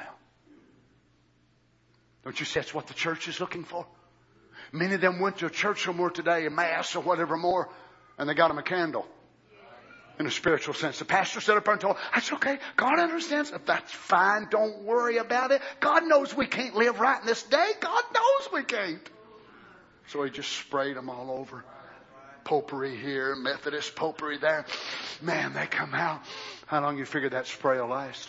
Don't you see that's what the church is looking for? Many of them went to a church somewhere today, a mass or whatever more, and they got them a candle. In a spiritual sense. The pastor stood up there and told, that's okay. God understands. If that's fine, don't worry about it. God knows we can't live right in this day. God knows we can't. So he just sprayed them all over. Potpourri here, Methodist potpourri there. Man, they come out. How long you figure that spray will last?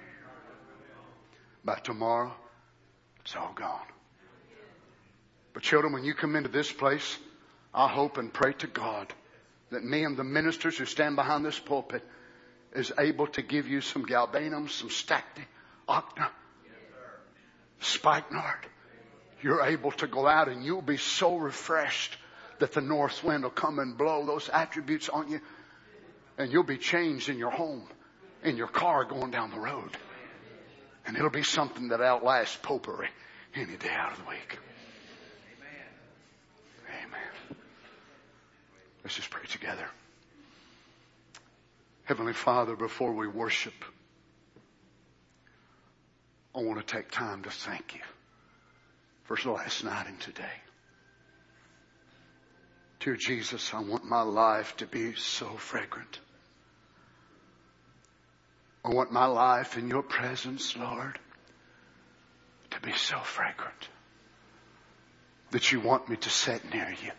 By tomorrow, it's all gone. But children, when you come into this place, I hope and pray to God that me and the ministers who stand behind this pulpit is able to give you some galbanum, some stacte, octa, spikenard. You're able to go out and you'll be so refreshed that the north wind will come and blow those attributes on you. And you'll be changed in your home, in your car going down the road. And it'll be something that outlasts potpourri any day out of the week. Let's just pray together. Heavenly Father, before we worship, I want to take time to thank you for last night and today. Dear Jesus, I want my life to be so fragrant. I want my life in your presence, Lord, to be so fragrant that you want me to sit near you.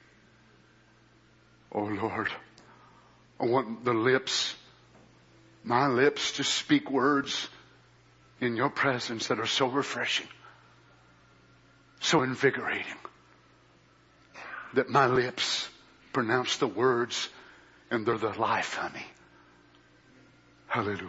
Oh Lord, I want the lips, my lips to speak words in your presence that are so refreshing, so invigorating, that my lips pronounce the words and they're the life, honey. Hallelujah.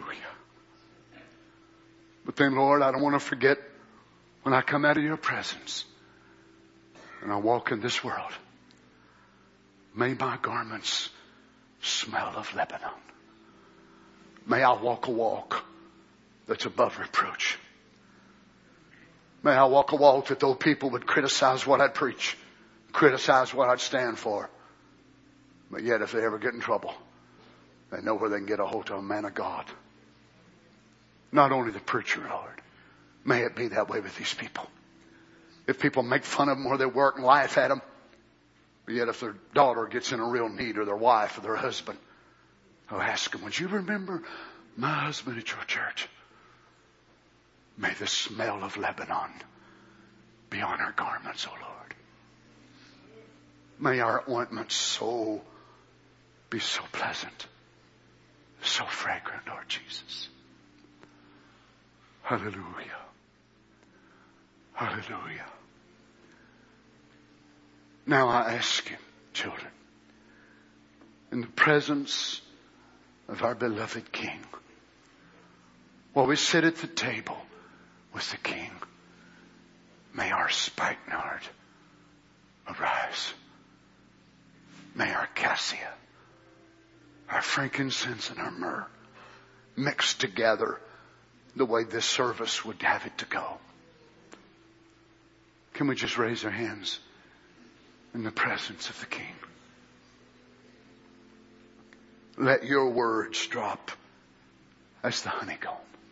But then, Lord, I don't want to forget when I come out of your presence and I walk in this world, may my garments smell of Lebanon. May I walk a walk that's above reproach. May I walk a walk that though people would criticize what I'd preach, criticize what I'd stand for, but yet if they ever get in trouble, they know where they can get a hold of a man of God. Not only the preacher, Lord. May it be that way with these people. If people make fun of them where they work and laugh at them, but yet if their daughter gets in a real need, or their wife or their husband, I'll ask them, would you remember my husband at your church? May the smell of Lebanon be on our garments, O Lord. May our ointments so be so pleasant, so fragrant, Lord Jesus. Hallelujah. Hallelujah. Now I ask you, children, in the presence of our beloved King, while we sit at the table with the King, may our spikenard arise. May our cassia, our frankincense, and our myrrh mix together the way this service would have it to go. Can we just raise our hands in the presence of the King? Let your words drop as the honeycomb.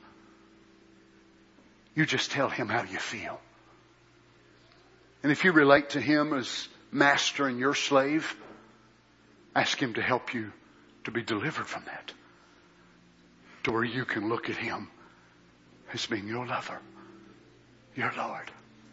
You just tell him how you feel. And if you relate to him as master and your slave, ask him to help you to be delivered from that, to where you can look at him as being your lover, your Lord.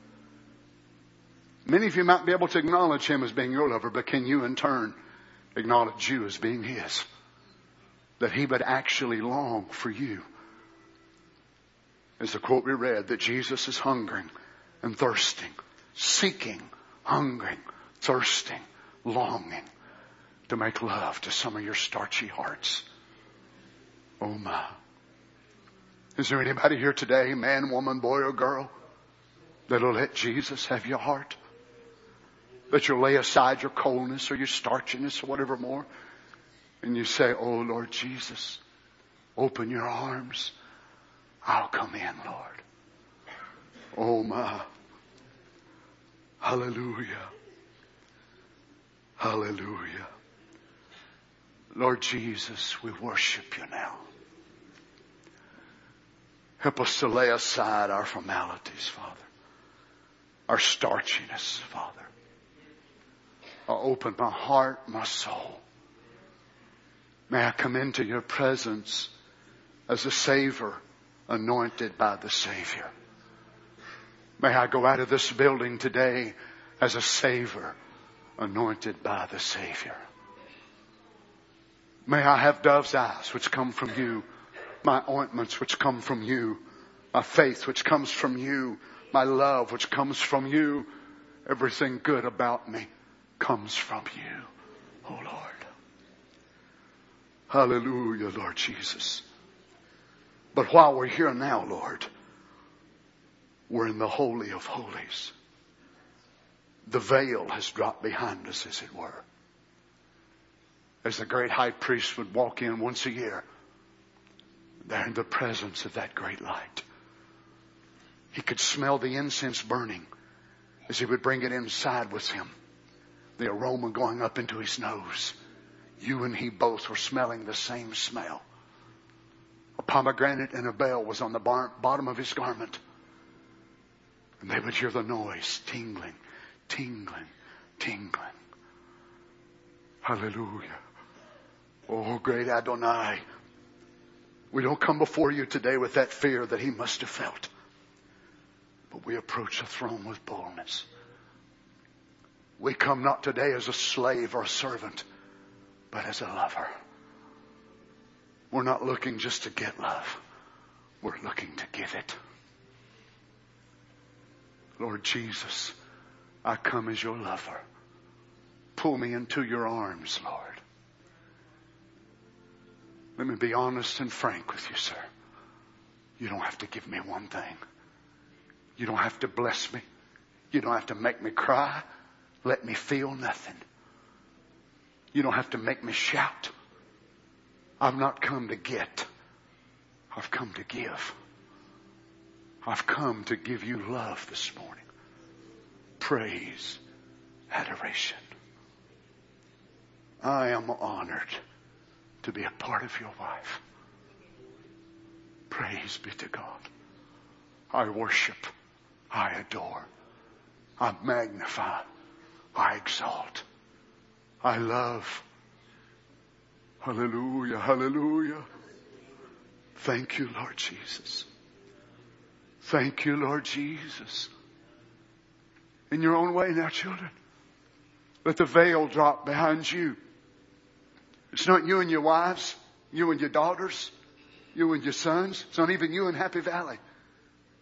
Many of you might be able to acknowledge him as being your lover, but can you in turn acknowledge you as being his? That he would actually long for you. As the quote we read, that Jesus is hungering and thirsting, seeking, hungering, thirsting, longing to make love to some of your starchy hearts. Oh my. Is there anybody here today, man, woman, boy, or girl, that'll let Jesus have your heart? That you'll lay aside your coldness or your starchiness or whatever more, and you say, oh Lord Jesus, open your arms. I'll come in, Lord. Oh my. Hallelujah. Hallelujah. Lord Jesus, we worship you now. Help us to lay aside our formalities, Father. Our starchiness, Father. I'll open my heart, my soul. May I come into your presence as a savor anointed by the Savior. May I go out of this building today as a savor anointed by the Savior. May I have dove's eyes which come from you, my ointments which come from you, my faith which comes from you, my love which comes from you. Everything good about me comes from you, oh Lord. Hallelujah, Lord Jesus. But while we're here now, Lord, we're in the Holy of Holies. The veil has dropped behind us, as it were. As the great high priest would walk in once a year, there in the presence of that great light, he could smell the incense burning as he would bring it inside with him. The aroma going up into his nose. You and he both were smelling the same smell. A pomegranate and a bell was on the bar- bottom of his garment. And they would hear the noise, tingling, tingling, tingling. Hallelujah. Oh, great Adonai. We don't come before you today with that fear that he must have felt. But we approach the throne with boldness. We come not today as a slave or a servant, but as a lover. We're not looking just to get love. We're looking to give it. Lord Jesus, I come as your lover. Pull me into your arms, Lord. Let me be honest and frank with you, sir. You don't have to give me one thing. You don't have to bless me. You don't have to make me cry. Let me feel nothing. You don't have to make me shout. I've not come to get. I've come to give. I've come to give you love this morning. Praise, adoration. I am honored to be a part of your life. Praise be to God. I worship. I adore. I magnify. I exalt. I love. Hallelujah, hallelujah. Thank you, Lord Jesus. Thank you, Lord Jesus. In your own way now, children. Let the veil drop behind you. It's not you and your wives, you and your daughters, you and your sons. It's not even you in Happy Valley.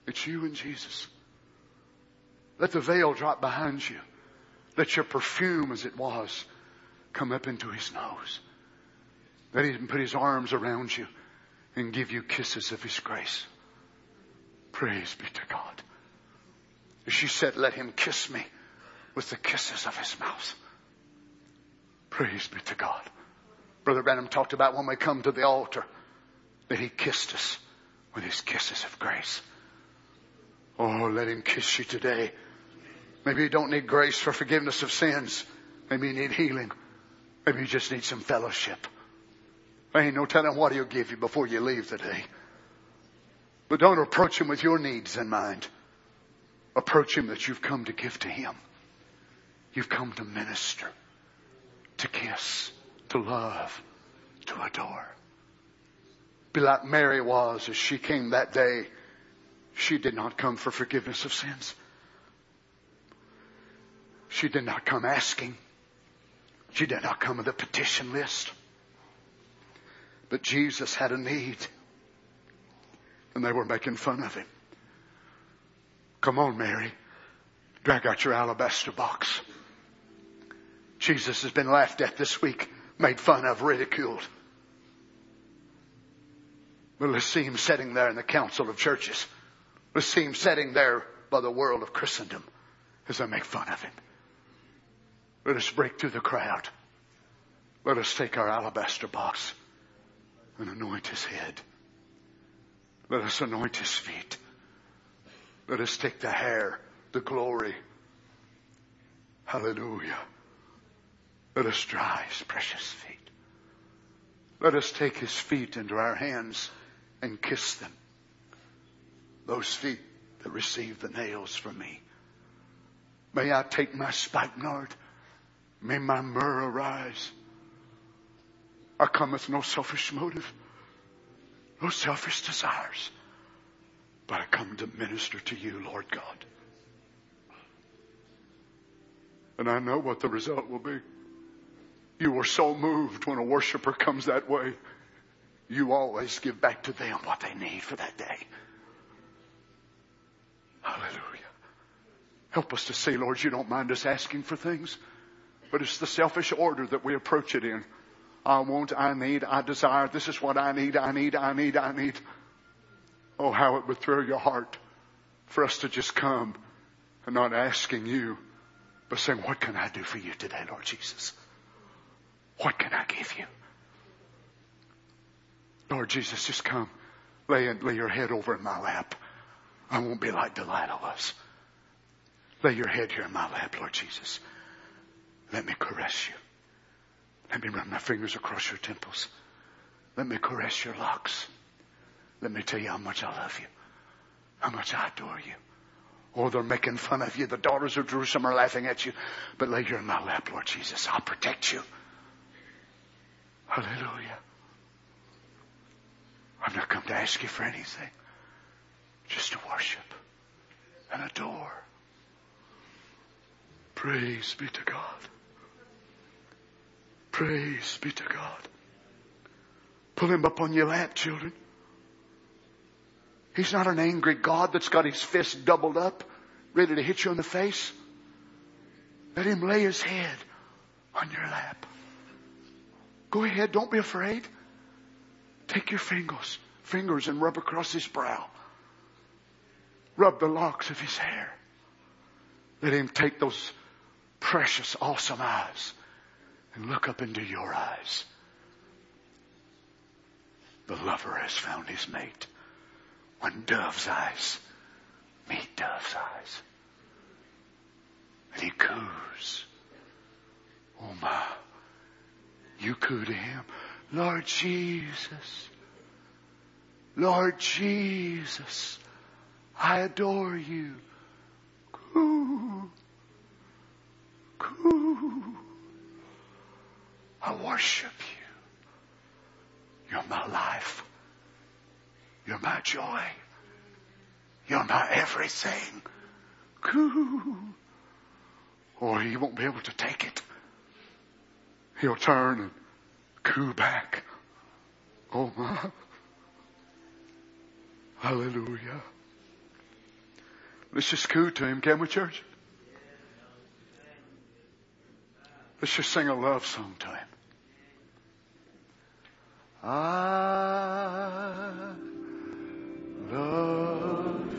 It's you and Jesus. Let the veil drop behind you. Let your perfume, as it was, come up into His nose. Let Him put His arms around you and give you kisses of His grace. Praise be to God. She said, let Him kiss me with the kisses of His mouth. Praise be to God. Brother Branham talked about when we come to the altar that He kissed us with His kisses of grace. Oh, let Him kiss you today. Maybe you don't need grace for forgiveness of sins. Maybe you need healing. Maybe you just need some fellowship. There ain't no telling what He'll give you before you leave today. But don't approach Him with your needs in mind. Approach Him that you've come to give to Him. You've come to minister, to kiss, to love, to adore. Be like Mary was as she came that day. She did not come for forgiveness of sins. She did not come asking. She did not come with a petition list. But Jesus had a need. And they were making fun of Him. Come on, Mary. Drag out your alabaster box. Jesus has been laughed at this week, made fun of, ridiculed. But let's see Him sitting there in the council of churches. Let's see Him sitting there by the world of Christendom as they make fun of Him. Let us break through the crowd. Let us take our alabaster box and anoint His head. Let us anoint His feet. Let us take the hair, the glory. Hallelujah. Let us dry His precious feet. Let us take His feet into our hands and kiss them. Those feet that receive the nails from me. May I take my spikenard. May my myrrh arise. I come with no selfish motive, no selfish desires, but I come to minister to you, Lord God. And I know what the result will be. You are so moved when a worshiper comes that way. You always give back to them what they need for that day. Hallelujah. Help us to see, Lord, you don't mind us asking for things, but it's the selfish order that we approach it in. I want, I need, I desire. This is what I need, I need, I need, I need. Oh, how it would thrill your heart for us to just come and not asking you, but saying, what can I do for you today, Lord Jesus? What can I give you? Lord Jesus, just come. Lay, lay your head over in my lap. I won't be like Delilah was. Lay your head here in my lap, Lord Jesus. Let me caress you. Let me run my fingers across your temples. Let me caress your locks. Let me tell you how much I love you. How much I adore you. Oh, they're making fun of you. The daughters of Jerusalem are laughing at you. But lay here in my lap, Lord Jesus. I'll protect you. Hallelujah. I've not come to ask you for anything. Just to worship and adore. Praise be to God. Praise be to God. Pull Him up on your lap, children. He's not an angry God that's got His fist doubled up, ready to hit you in the face. Let Him lay His head on your lap. Go ahead, don't be afraid. Take your fingers, fingers and rub across His brow. Rub the locks of His hair. Let Him take those precious, awesome eyes and look up into your eyes. The lover has found his mate. When dove's eyes meet dove's eyes. And he coos. Oh my. You coo to him. Lord Jesus. Lord Jesus. I adore you. Coo. Coo. I worship you. You're my life. You're my joy. You're my everything. Coo. Or he won't be able to take it. He'll turn and coo back. Oh my. Hallelujah. Let's just coo to Him, can we, church? Let's just sing a love song to Him. I love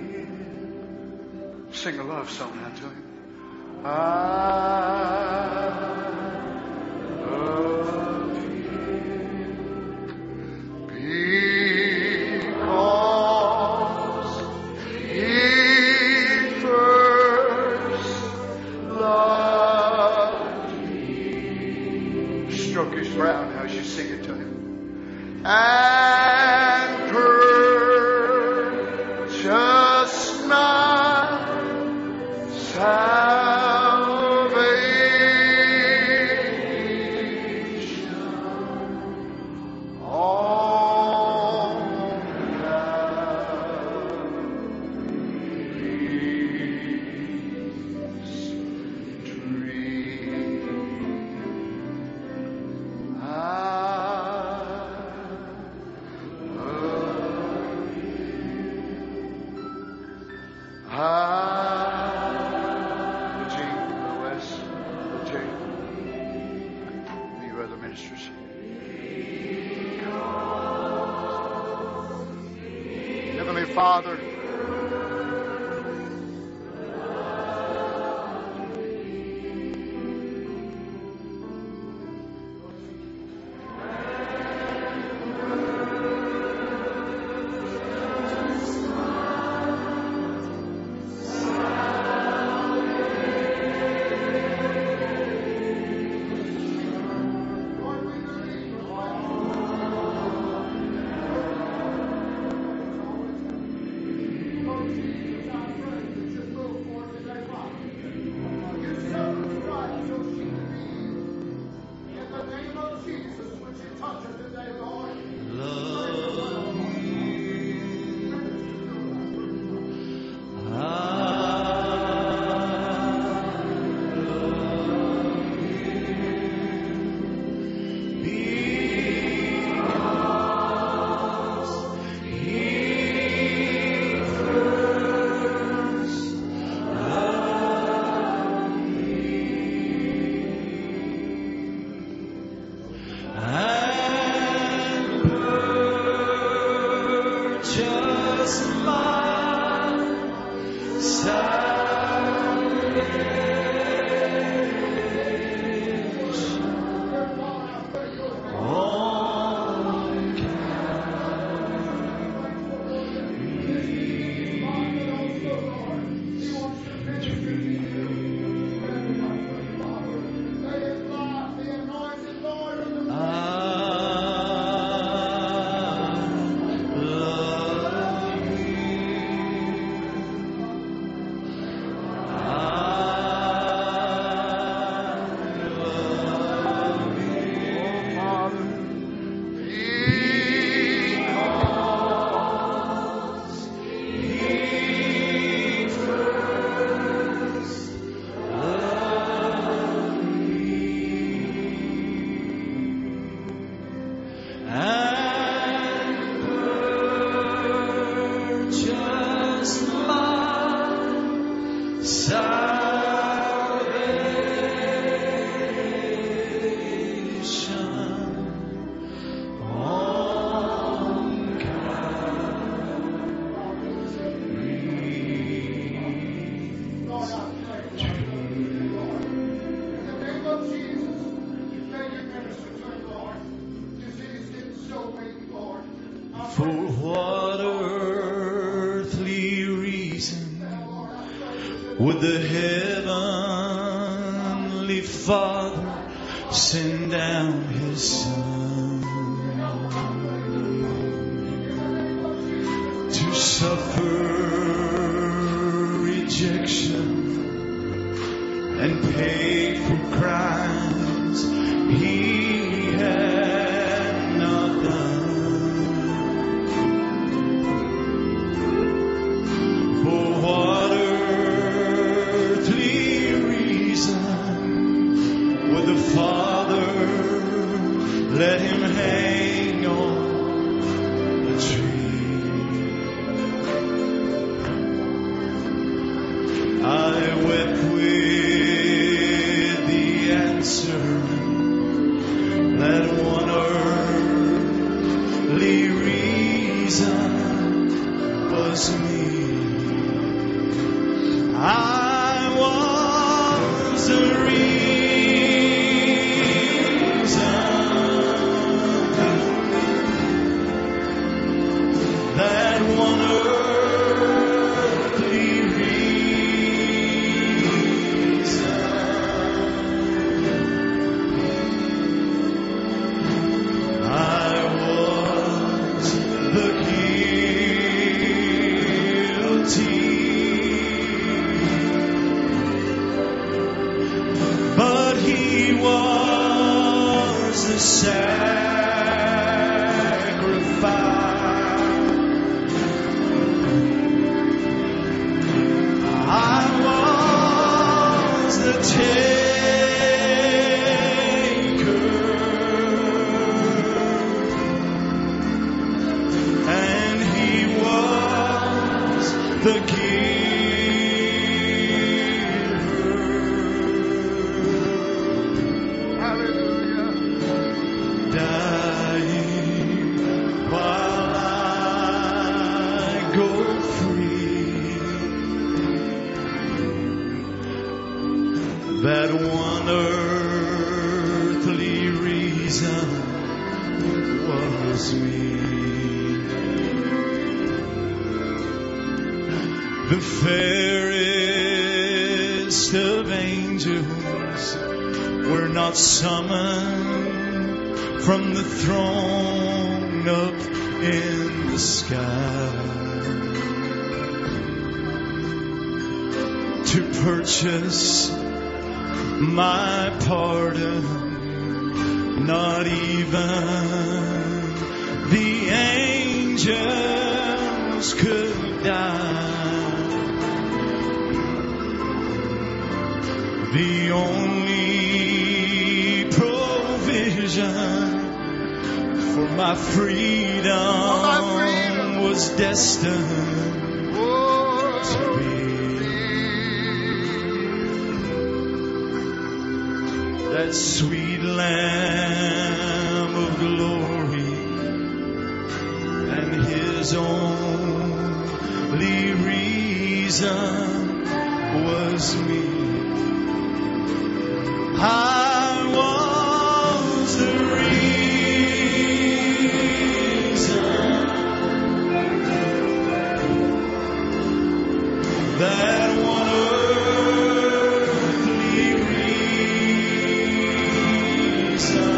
Him. Sing a love song now to Him. I love Him because He first loved me. Stroke His brow now as you sing it to Him. And purchase my salvation on Calvary's tree. I Heavenly Father, For what earthly reason would the Heavenly Father send down His Son to suffer rejection and pay for crimes He had not done? What earthly reason would the Father let Him hang on a tree? was me. I was the reason that one earthly reason. I was the guilty, but He was the sacrifice. I was the taker, and He was the giver. Hallelujah. Dying while I go free. That one earthly reason was me. The fairest of angels were not summoned from the throne up in the sky to purchase my pardon. Not even the angels could die. The only provision for my freedom, my freedom. was destined Oh, to be that sweet Lamb of glory, and His only reason was me. I was the reason that one earthly reason.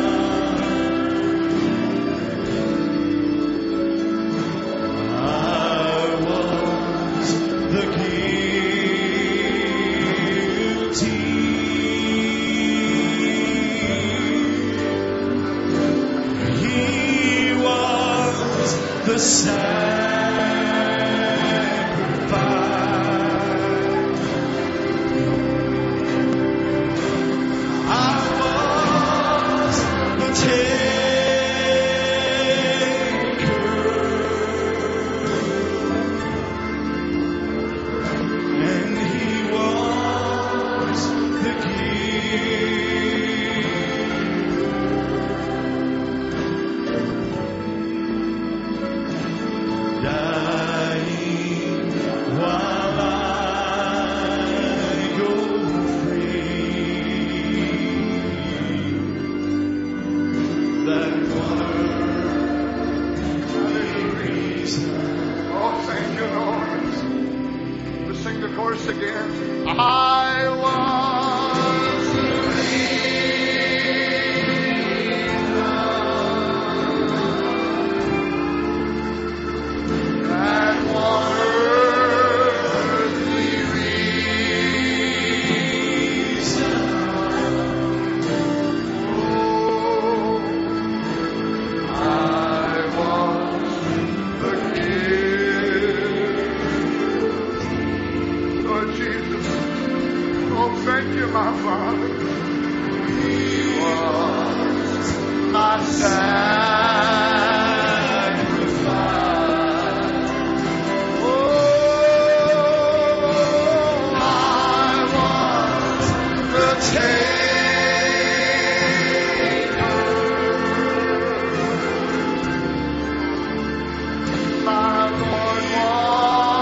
I was the guilty. The sacrifice. I was the taker, and He was the giver. Dying while I go free. That one reason. oh, thank you, Lord. Let's sing the chorus again. I was the reason that one earthly reason. Oh, I was the gift. Lord Jesus, oh, thank you, my Father. He was my sacrifice. Oh, I was the taker. My Lord was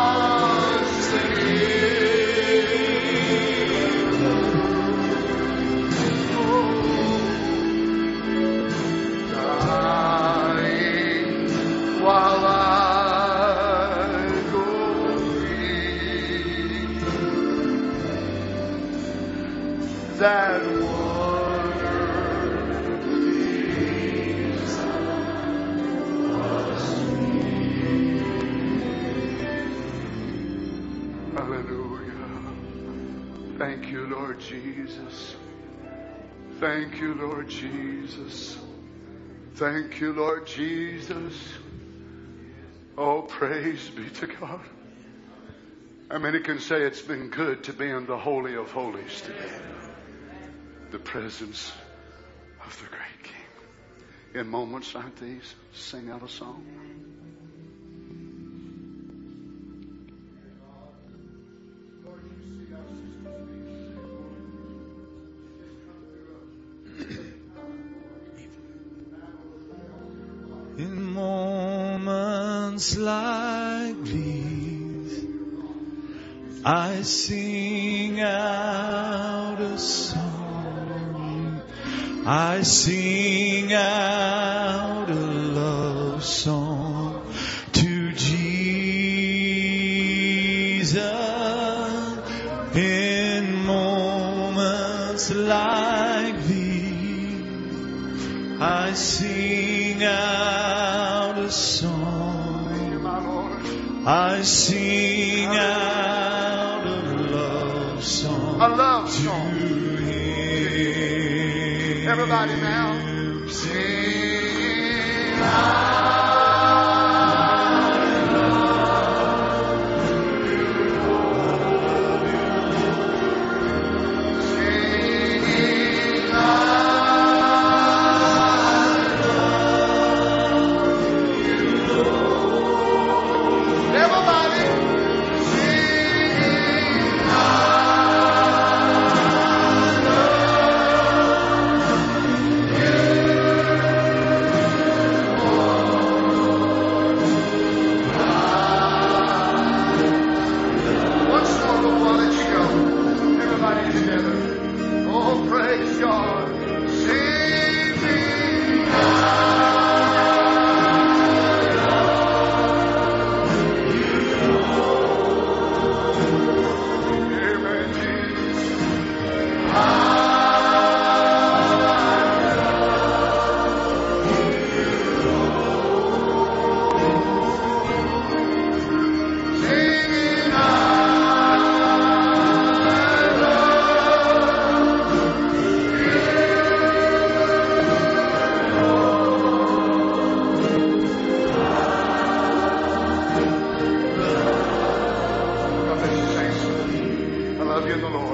that water leaves us. Hallelujah. Thank you, Lord Jesus. Thank you, Lord Jesus. Thank you, Lord Jesus. Oh, praise be to God. How many can say it's been good to be in the Holy of Holies today? The presence of the great King. In moments like these, sing out a song. In moments like these, I sing out a song. I sing out a love song to Jesus. In moments like these, I sing out a song. I sing out a love song. A love song. To him. Everybody now. Sing out. In the Lord.